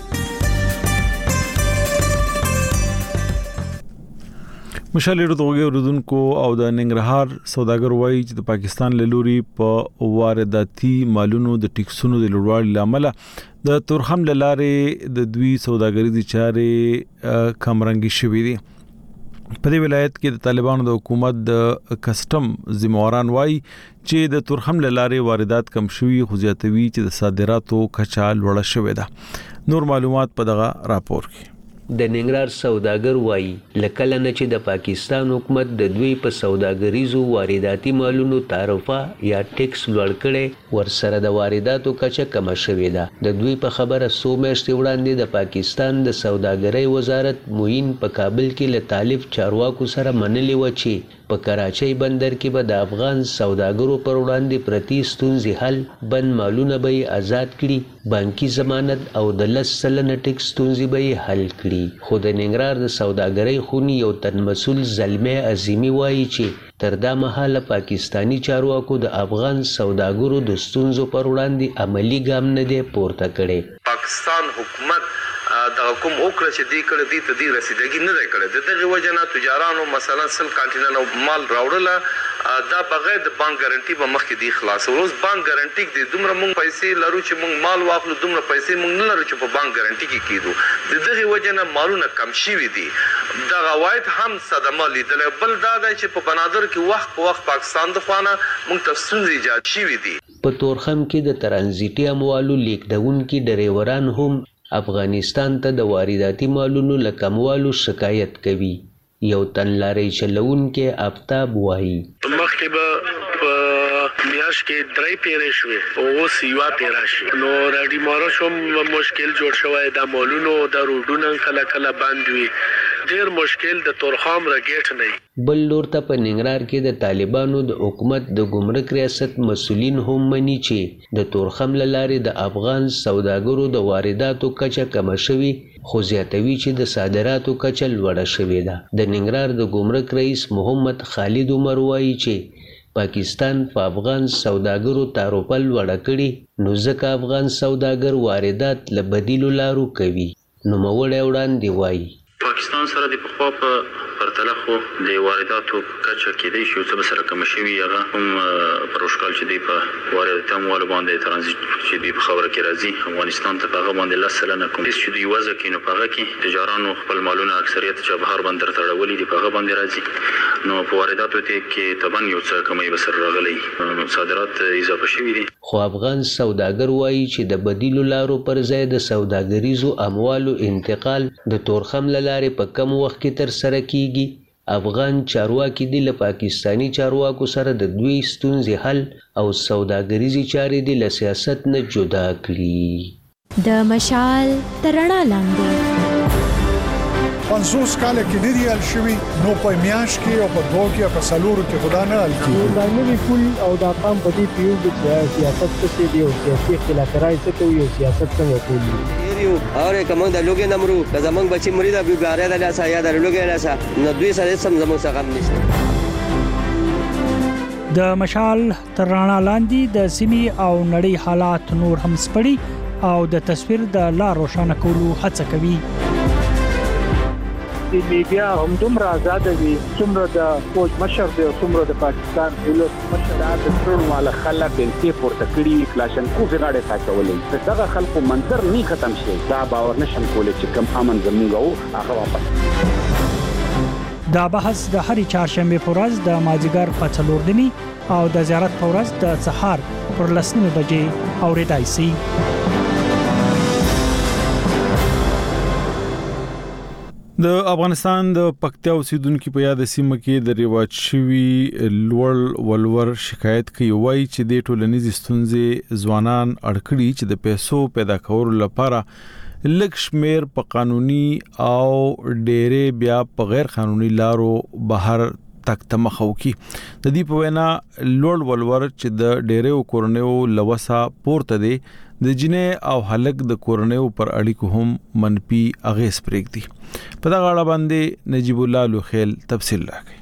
مشال ریډیو اوریدونکو او د ننګرهار سوداګر وایي چې د پاکستان له لوري په وارداتي مالونو د ټیکسونو د لوړوالي لامل د تورخم لارې د دوی سوداګریزي چارې کمرنګي شوې دي. په دې ولایت کې د طالبانو د حکومت د کسٹم ذمہواران وایي چې د تورخم لارې واردات کم شوي خو زیاتوي چې د صادراتو کچا لوړه شوې ده. نور معلومات په دغه راپور کې. د ننګرهار سوداګر وایي لکه نه چې د پاکستان حکومت د دوی په سوداګریزو وارداتي مالونو تعرفه یا ټیکس لوړ کړي ورسره د وارداتو کچه کم شوې ده. د دوی په خبره څو میاشتې وړاندې د پاکستان د سوداګرۍ وزارت موین په کابل کې له طالب چارواکو سره منلې و چې په کراچۍ بندر کې به د افغان سوداګرو پر وړاندې پرتی ستونزې حل، بند مالونه به یې آزاد کړي، بانکي ضمانت او د لس سلنه ټیکس ستونزې به یې حل کړي. خو د ننګرهار د سوداګرۍ خونې یو تن مسؤل زلمی عظیمي وایي چې تر دا مهاله پاکستانی چارواکو د افغان سوداګرو د ستونزو پر وړاندې عملی ګام نه دی پورته کړی. پاکستان حکومت دا کوم اوکړه چې دی کړه دی ته دی رسیدګي نه دی کړی. د دغه وجه نه تجارانو مثلا سل کانټینر مال راوړله دا بغیر د بانک ګارانټي به مخکې دی خلاص. اوس بانک ګارانټي دی دومره مونږ پیسې لرو چې مونږ مال واخلو، دومره پیسې مونږ نه لرو چې په بانک ګارانټي کې کیدو. د دغه وجه نه مالونه کم شوي دي. دا غواید هم صدمه لیدل. بل دا دی چې په بنادر کې وخت په وخت پاکستان د خوانه مونږ ته ستونزې ایجاد شوي دي. په تورخم کې د ترانزیتي اموالو لیکدونکي ډریوران هم افغانستان ته د وارداتي مالونو له کموالو شکایت کوي. یو تن لارۍ چلونکی آفتاب وایي مخکې به په میاشت کې درې پیرې شوې، اوس یوه پیره شي. نو راډي مارش هم مشکل جوړ شوی. د مالونو د روډونه کله کله بند وي. ډېر مشکل د تورخم را ګیټ نه. بل لور ته په ننګرهار کې د طالبانو د حکومت د ګمرک ریاست مسؤلین هم مني چې د تورخم له لارې د افغان سوداګرو د وارداتو کچه کمه شوي، خو زیاتوي چې د صادراتو کچه لوړه شوې ده. د ننګرهار د ګمرک رئیس محمد خالد عمر وایي چې پاکستان په افغان سوداګرو تعرفه لوړه کړي، نو ځکه افغان سوداګر واردات له بدیلو لارو کوي. نوموړی وړاندې وایي پاکستان سره د پخوا په پرتله خو د وارداتو کچه کېدای شي څه به سره کمه شوي. هغه هم پر وشکال چې دی په وارداتي اموالو باندې ترانزیت چې دی په خبره کې راځي افغانستان ته په هغه باندې لس سلنه کوم چې دوی وضع کوي، نو په هغه کې تجارانو خپل مالونه اکثریت چابهار بندر ته راوړي دي، په هغه باندې راځي. نو په وارداتو کې طبعا یو څه کمی به سره راغلی، صادرات اضافه شوي دي. خو افغان سوداګر وایي چې د بدیلو لارو پر ځای د سوداګریزو اموالو انتقال د تورخم له لارې په کم وخت کې تر سره کیږي. افغان چارواکي دي له پاکستانی چارواکو سره د دوی ستونزې حل او سوداګریزي چارې دي له سیاست نه جدا کړي. د مشال تر رڼا لاندې پنځوس کاله کې نه دی حل شوی، نو په میاشت کې او په دوه کې په سلورو کې خدا نه حل کیږي. دا نوی پول او دا قام په دې پیو د سیاست څخه دی او سیاسي اختلافات څخه کوي او سیاست څنګه کوي. یو اور کوم د لوګي نمرو که زمنګ بچي مرید ابي ګاره د لاسه یا د لوګي لاسه نو دوی سره سم زموږ څخه هم نشته. د مشال تر رڼا لاندې د سیمې او نړۍ حالات نور هم سپړي او د تصویر د لا روښانه کولو هڅه کوي. د میډیا هم دومره آزاد وي څومره د فوج مشر دی او څومره د پاکستان دولت مشر د ټول مال خلک بلته پورته کړي کلاشنکوف غاړه ساتولې. دغه خلکو منظر نه ختم شي، دا باور نشم کولای چې کم امن زموږ او هغه واپس. دا بحث د هرې چهارشنبه په ورځ د مازیګر په څلور نیمې او د زیارت په ورځ د سهار پر لس نیمې بجې اورېدای شي. د افغانستان د پکتیا اوسیدونکو په یاد سیمه کې د ریواج شوی لوړ ولور شکایت کوي، وایي چې د ټولنیز ستونزې ځوانان اړکړي چې د پیسو پیدا کولو لپاره لږ شمیر په قانوني او ډېرې بیا په غیر قانوني لارو بهر تک تمخو کی. د دې په وینا لوړ ولور چې د ډېرې کورنیو لوسه پورته دی د جنې او هلک د کورنیو پر اړیکو هم منفي اغیز پرېږدي. په دغه اړه باندې نجیب الله لوخیل تفصیل راکړي.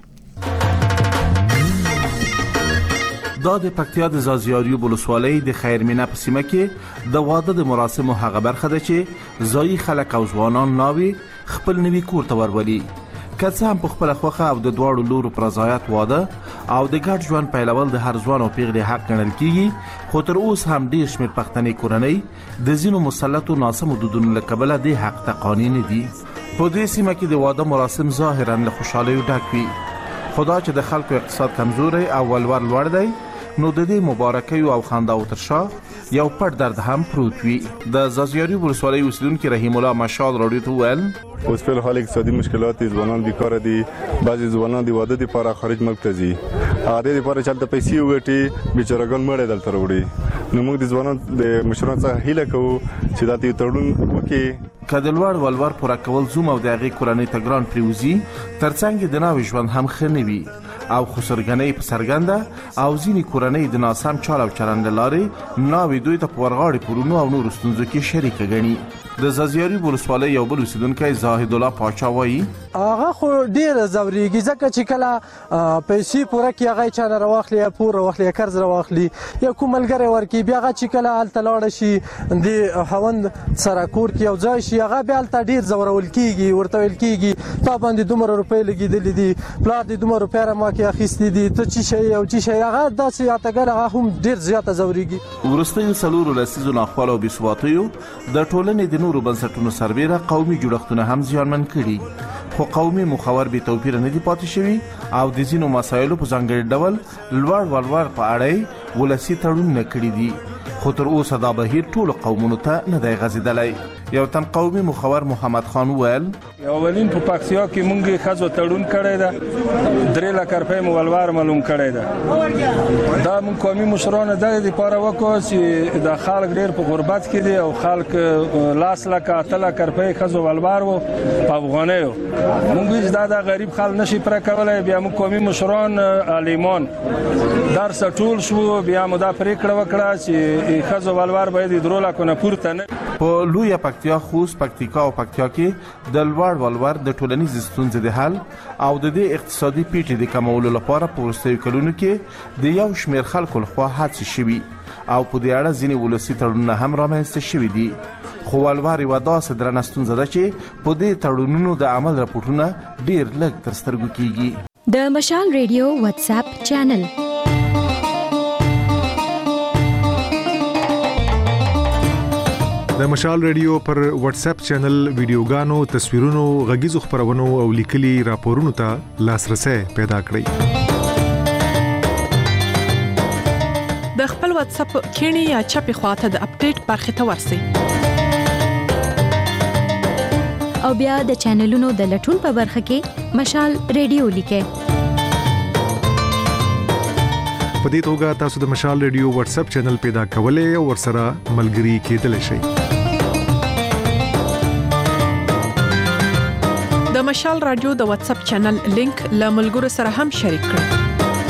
دا د پکتیا د زازیاریو ولسوالۍ د خیرمینه په سیمه کې د واده د مراسمو هغه برخه ده چې ځایي خلک او ځوانان ناوي خپل نوي کور ته ورولي. که څه هم په خپل خوخه او د دواړو لورو پر رضایت واده او د ګډ ژوند پیلول د هر ځوان او پیغلې حق ګڼل کیږي، خو تر اوسه هم ډېر شمېر پښتني کورنۍ د ځینو مسلطو ناسمو دودونو له کبله د حق ته قانع نه دي. په دې سیمه کې د واده مراسم ظاهرا له خوشحالیو ډک وي، خو دا چې د خلکو اقتصاد کمزوری او ولور لوړ دی، نو د دې مبارکیو او خنداو تر شا یو پټ درد هم پروت وي. د زازیاري ولسوالۍ اوسیدونکي رحیم الله مشال راډیو ته ویل اوس په حال اقتصادي مشکلات دي، ځوانان بیکاره دي، بعضي ځوانان د واده لپاره خارج ملک ته ځي، هغه لپاره چې د پیسې وګټي بیچارهګان مړ دلته وروړي. نو موږ د ځوانانو د مشرانو څخه هیله کوو چې دا ته تړون وکړي. که د لوړ ولور پوره کول زوم او د هغې کورنۍ ته ګران پریوزي، ترڅنګ د ناوې ژوند هم ښه نه وي او خسرګنۍ په سرګنده او ځینې کورنۍ د ناسم چال او چلند لارې ناوې دوی ته په ورغاړې پورونو او نورو ستونزو کې شریکه ګڼي. د زازیاري ولسوالۍ یو بل اوسیدونکی زاهد الله پاچا وایي هغه خو ډېره ځورېږي ځکه چې کله پیسې پوره کړي هغه یې چا نه راواخلي یا پور راواخلي یا قرض راواخلي یا کوم ملګری ورکړي بیا هغه چې کله هلته لاړه شي د خاوند سره کور کې یو ځای شي هغه بیا هلته ډېر ځورول کېږي ورته ویل کېږي تا باندې دومره روپۍ لګېدلې دي پلار دې دومره روپۍ را ما کې اخیستې دي ته څه شی او څه شی هغه داسې یادګر هغه هم ډېر زیاته ځورېږي. وروستیو څلورو لسیزو ناخوالو او بېثباتیو د ټولنې د نورو بنسټونو سربیره قومي جوړښتونه هم زیانمن کړي، خو قومي مخور بې توپیره نه دي پاتې شوي او د ځینو مسایلو په ځانګړي ډول لوړ ولور په اړه ولسي تړونونه کړي دي، خو تر اوسه دا بهیر ټولو قومونو ته نه دی غځېدلی. یو تن قومي مخور محمد خان وویل اولین په پکتیا کې مونږ ښځو تړون کړی ده، درې لکه روپۍ مو ولور معلوم کړی ده. دا مونږ قومي مشرانو دغې دپاره وکړو چې دا خلک ډېر په غربت کې دي او خلک لاس لکه اته لکه روپۍ ښځو ولور و په افغانیو. مونږ ویل چې دا د غریب خلک نشي پوره کولی. بیا مونږ قومي مشران علیمان درس ټول شو، بیا مو دا پرېکړه وکړه چې ښځو ولور باید د درو لکو نه پورته نه. په لویه پکتیا، خوست، پکتیکا او پکتیا کې د لوړ ولور د ټولنیز ستونزې د حل او د دې اقتصادي پیټې د کمولو لپاره په وروستیو کلونو کې د یو شمېر خلکو لخوا هڅې شوي او په دې اړه ځینې ولسي تړونونه هم رامنځته شوي دي. خو ولور یوه داسې درنه ستونزه ده چې په دې تړونونو د عمل راپورټونه ډېر لږ تر سترګو کېږي. د مشال ریډیو واتس اپ چینل د مشال ریډیو پر واتس اپ چینل ویډیوګانو، تصویرونو، غږیزو خبرونو او لیکلي راپورونو ته لاسرسي پیدا کړئ. د خپل واتس اپ کینی یا چپی خواته د اپډیټ برخه ته ورسئ او بیا د چینلونو د لټون په برخه کې مشال ریډیو لیکئ. په دې توګه تاسو د مشال ریډیو واتس اپ چینل پیدا کولای او ورسره ملګري کېدلی شئ. د مشال رادیو د واتس اپ چینل لینک له ملګرو سره هم شریک کړئ.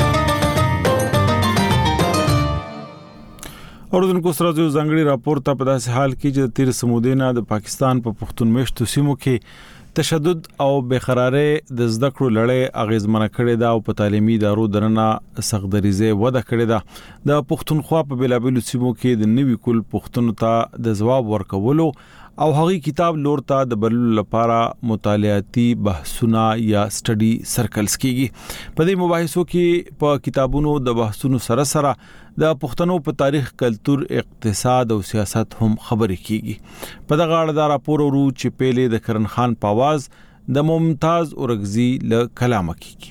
اوردونکو سره یو ځانګړي راپور ته په داسې حال کې چې تیر سمودینه د پاکستان په پښتون مشتو سیمو کې تشدد او بقراري د زده کړو لړۍ اغیزمنه کړې ده او په تعلیمي ادارو درنه سختدریزه وده کړې ده. د پښتونخوا په بلابل سیمو کې د نوي کول پښتون ته د جواب ورکولو او هغه کتاب لور ته د بللو لپاره مطالعاتي بحثونه یا سټډي سرکلز کیږي. په دې مباحثو کې په کتابونو د بحثونو سره سره د پښتنو په تاریخ، کلچر، اقتصاد او سیاست هم خبرې کیږي. په دغه اړه دا راپور ورو چې پیلې د کرن خان پاواز د ممتاز اورغزي له کلامه کیږي.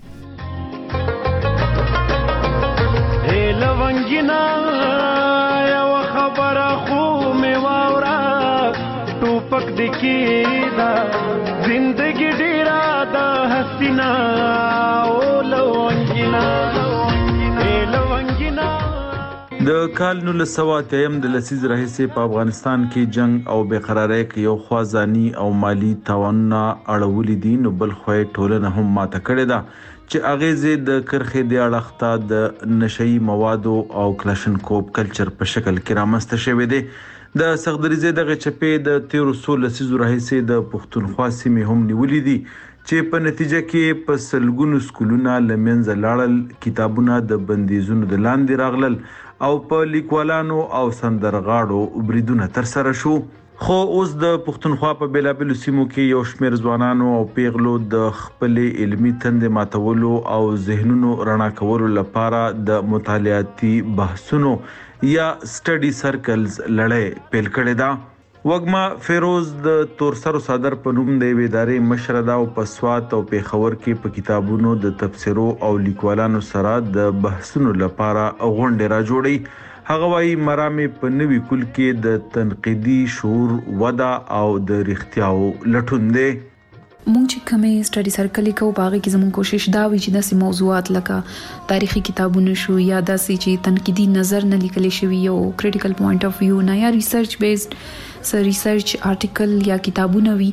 هله ونګینا یو خبره خو می واورا ټوپک دکی دا زندگی ډیرا دا حسینا او لونګینا هله ونګینا. د کال نو لسواتیم د لسیز راهیسه په افغانستان کې جنگ او بقراری کې یو خوازانی او مالی تاوانونه اړولې دي، نو بل خوې ټولنه هم ماته کړې ده چې اغیزه د کرخې د اړخته د نشئی موادو او کلاشنکوف کلچر په شکل کې رامنځته شوې ده. د سختدریزه دغه چپې د تیر وسول لسیز راهیسه د پښتونخوا سیمې هم نیولې دي چې په نتیجه کې په سلګونو سکولونه لمنځه لاړل، کتابونه د بندیزونو د لاندې راغلل او په لیکوالانو او سندرغاړو بریدونه تر سره شو. خو اوس د پښتونخوا په بلابل سیمو کې یو شمېر ځوانانو او پیغلو د خپل علمي تندې ماتولو او ذهنونو رڼا کولو لپاره د مطالعاتي بحثونو یا سټډي سرکلز لړۍ پیل کړې ده. وګما فیروز د تورسر صدر په نوم د ادارې مشر دا او په سوات او پیښور کې په کتابونو د تفسیرو او لیکوالانو سره د بحثونو لپاره غونډې را جوړي. هغه وايي مرامي په نوي کول کې د تنقیدي شعور ودا او د رښتیاو لټون دی. مونږ چې کومې سټډي سرکل کوو باغ کې زموږ کوشش دا وي چې داسې موضوعات لکه تاریخي کتابونه شو یا داسې چې تنقیدي نظر نه لیکل شوی یو کریټیکل پوینټ اف ویو نه یا ریسرچ بیسډ سر ریسرچ آرټیکل یا کتابونه وي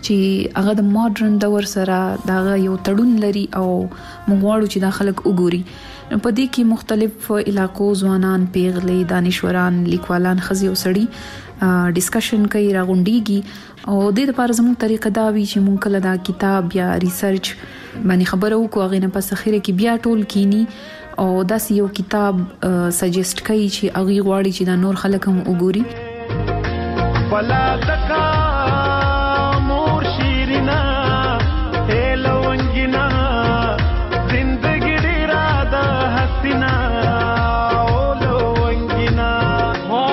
چې هغه د ماډرن دور سره دا یو تړون لري او موږ غواړو چې دا خلک وګوري. په دې کې مختلف علاقو ځوانان، پیغلې، دانشوران، لیکوالان، خزي او سړي ډیسکشن کوي، راغونډيږي او د دې لپاره زموږ طریقه دا وی چې موږ کله دا کتاب یا ریسرچ باندې خبرو کوو، هغه نه پس اخیره کې بیا ټول کینی او دا یو کتاب سجیسټ کوي چې هغه غواړي چې دا نور خلک هم وګوري. بلا تکا مور شیرینا هلونګینا زندگی ډیرا د حسینا اولونګینا او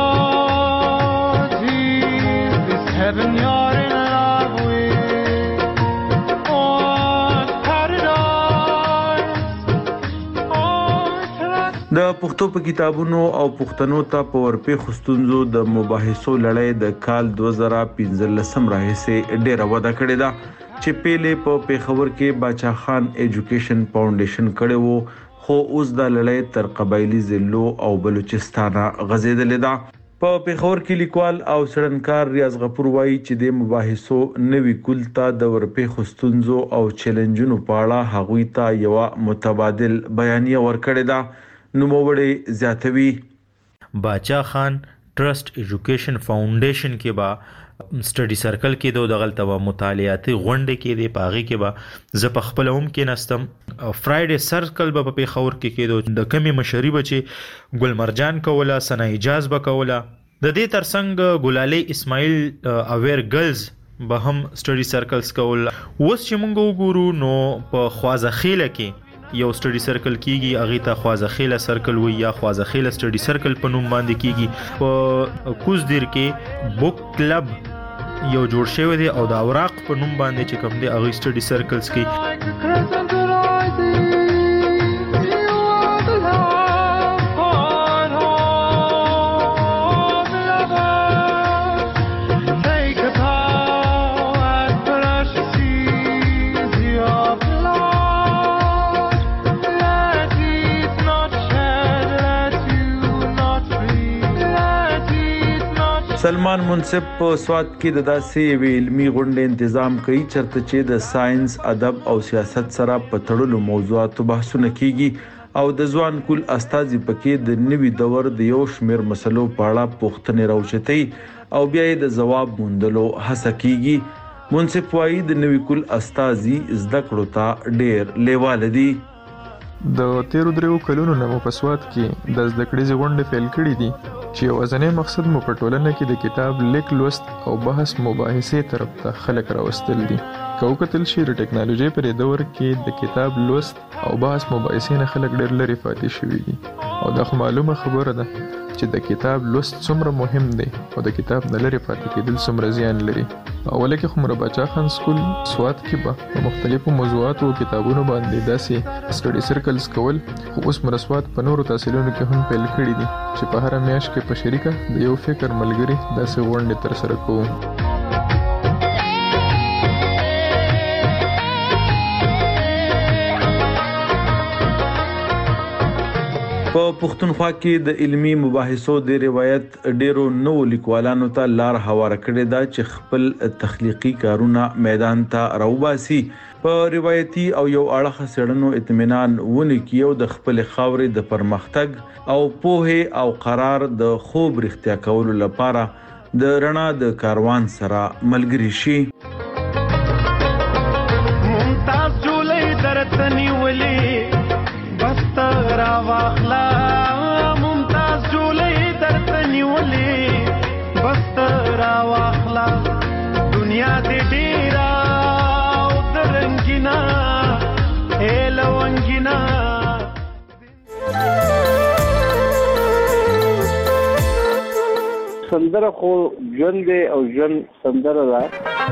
جی this heaven you're in love with on paradise. د پښتو په کتابونو او پښتنو ته په ورپې خستونزو د مباحثو لړۍ د کال دوه زره پنځلسم راهیسې ډیره وده کړې ده چې پیلې په پیښور کې باچا خان ایجوکیشن فاونډیشن کړي وو، خو اوس د لړۍ تر قبایلی ضلعو او بلوچستان غځېدلې ده. په پیښور کې لیکوال او څېړنکار ریاض غفور وایي چې د مباحثو نوي کول ته د ورپې خستونزو او چیلنجونو په اړه هغوی ته یو متبادل بیانیه ورکړې ده. نوموړی زیاتوي باچا خان ټرست ایجوکیشن فاونډیشن کې با سټډي سرکل کې دوه دغلطه مطالعاتي غونډه کې دی، پاغي کې با ز په خپل هم کې نستم. فرایډے سرکل به په خور کې کې د کمی مشري بچي ګل مرجان کوله، سنا اجاز به کوله. د دې ترڅنګ ګلالي اسماعیل اویر ګرلز به هم سټډي سرکلز کول. اوس چې مونږ وګورو نو په خوازه خیله کې یو سټډي سرکل کیږي، هغه ته خوازه خیله سرکل وي یا خوازه خیله سټډي سرکل په نوم باندې کیږي. په کوزدیر کې بوک کلب یو جوړ شوی دی او د اوراق په نوم باندې چې کوم دی هغه سټډي سرکلز کې. سلمان منصف په سواد کې د داسې وی علمي غونډې تنظیم کوي چرته چې د ساينس، ادب او سیاست سره په تړلو موضوعاتو بحثونه کیږي او د ځوان کول استاذي پکې د نوي دور د یو شمیر مسلو په اړه پوښتنې راوچتي او بیا د جواب موندلو هڅه کیږي. منصف وايي د نوي کول استاذي زده کړو ته ډېر لیواله دي. د تیرو دریو کلونو نه په سواد کې د زده کړې غونډې فعال کړې دي چې اوسنۍ مقصد مو په ټولنه کې د کتاب لیک، لوست او بحث مباحثې طرف ته خلک راوستل دي. که وکتل شي د ټیکنالوژي پر دور کې د کتاب لوست او بحث مباحثې نه خلک ډېر لري پاتې شوي دي او دا خو معلومه خبره ده چې د کتاب لوست څومره مهم دی او د کتاب نه لري پاتې کېدل څومره زیان لري. اوله کې خو باچا خان سکول سواد کې به په مختلفو موضوعاتو او کتابونو باندې داسې سټډي سرکلز کول، خو اوس مرسواد په نورو تحصیلونو کې هم پیل کړي دي چې په هر میاشت کې په شریکه د یو فکر ملګری داسې غونډې تر سره کوو. په پښتونخوا کې د علمی مباحثو د روایت ډیرو نو لیکوالانو ته لار هواره کړې ده چې خپل تخلیقي کارونه میدان ته راوباسي. په روایتي او یو اړخ سړنو اطمینان ونی کیو د خپل خاورې د پرمختګ او پوهه او قرار د خوب رښتیا کولو لپاره د رڼا د کاروان سره ملګری شي. ممتاز جولې درتنی ولي بستر واخلا، ممتاز جولې درتنی ولي بستر واخلا، دنیا دې ډیرا او درنګینا هلونګینا. سندره خو ژوند دی او ژوند سندره ده،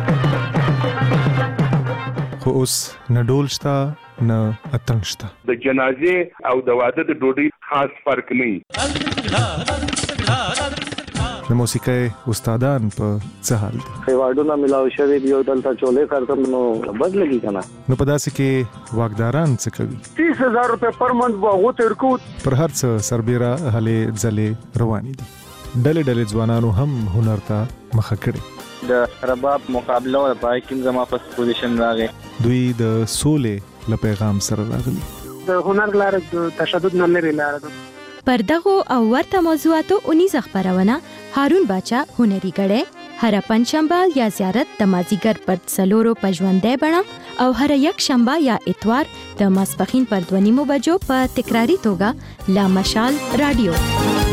خو اوس نه ډول شته نه اتڼ شته. د جنازې او د واده د ډوډۍ خاص فرق نه. د موسیقۍ استادان په څه حال دي؟ ایوارډونه ملاو شوی دی او دلته چولې کارتم نو بد لګي کنه. نو په داسې کې واګداران څه کوي؟ تیس هزار روپے پر منت به تیر کو. پر هر څه سربېره هلې ځلې روانې دي. ډلې ډلې ځوانانو هم هنر ته مخه کړې. د رباب مقابله او پای کې زما فرست پوزیشن راغی. دوی د سولې له پیغام سره راغلي. د هنر لار د تشدد نه لري لار ده. پر دغه او ورته موضوعاتو اونیز خبرونه هارون باچا هنري غړې هر پنځشنبه یا زیارت د مازیګر پر څلورو پژوندې بڼه او هر یک شنبه یا اتوار د ماسپخین پر دوه نیمو بجو په تکراری توګه لا مشال رادیو.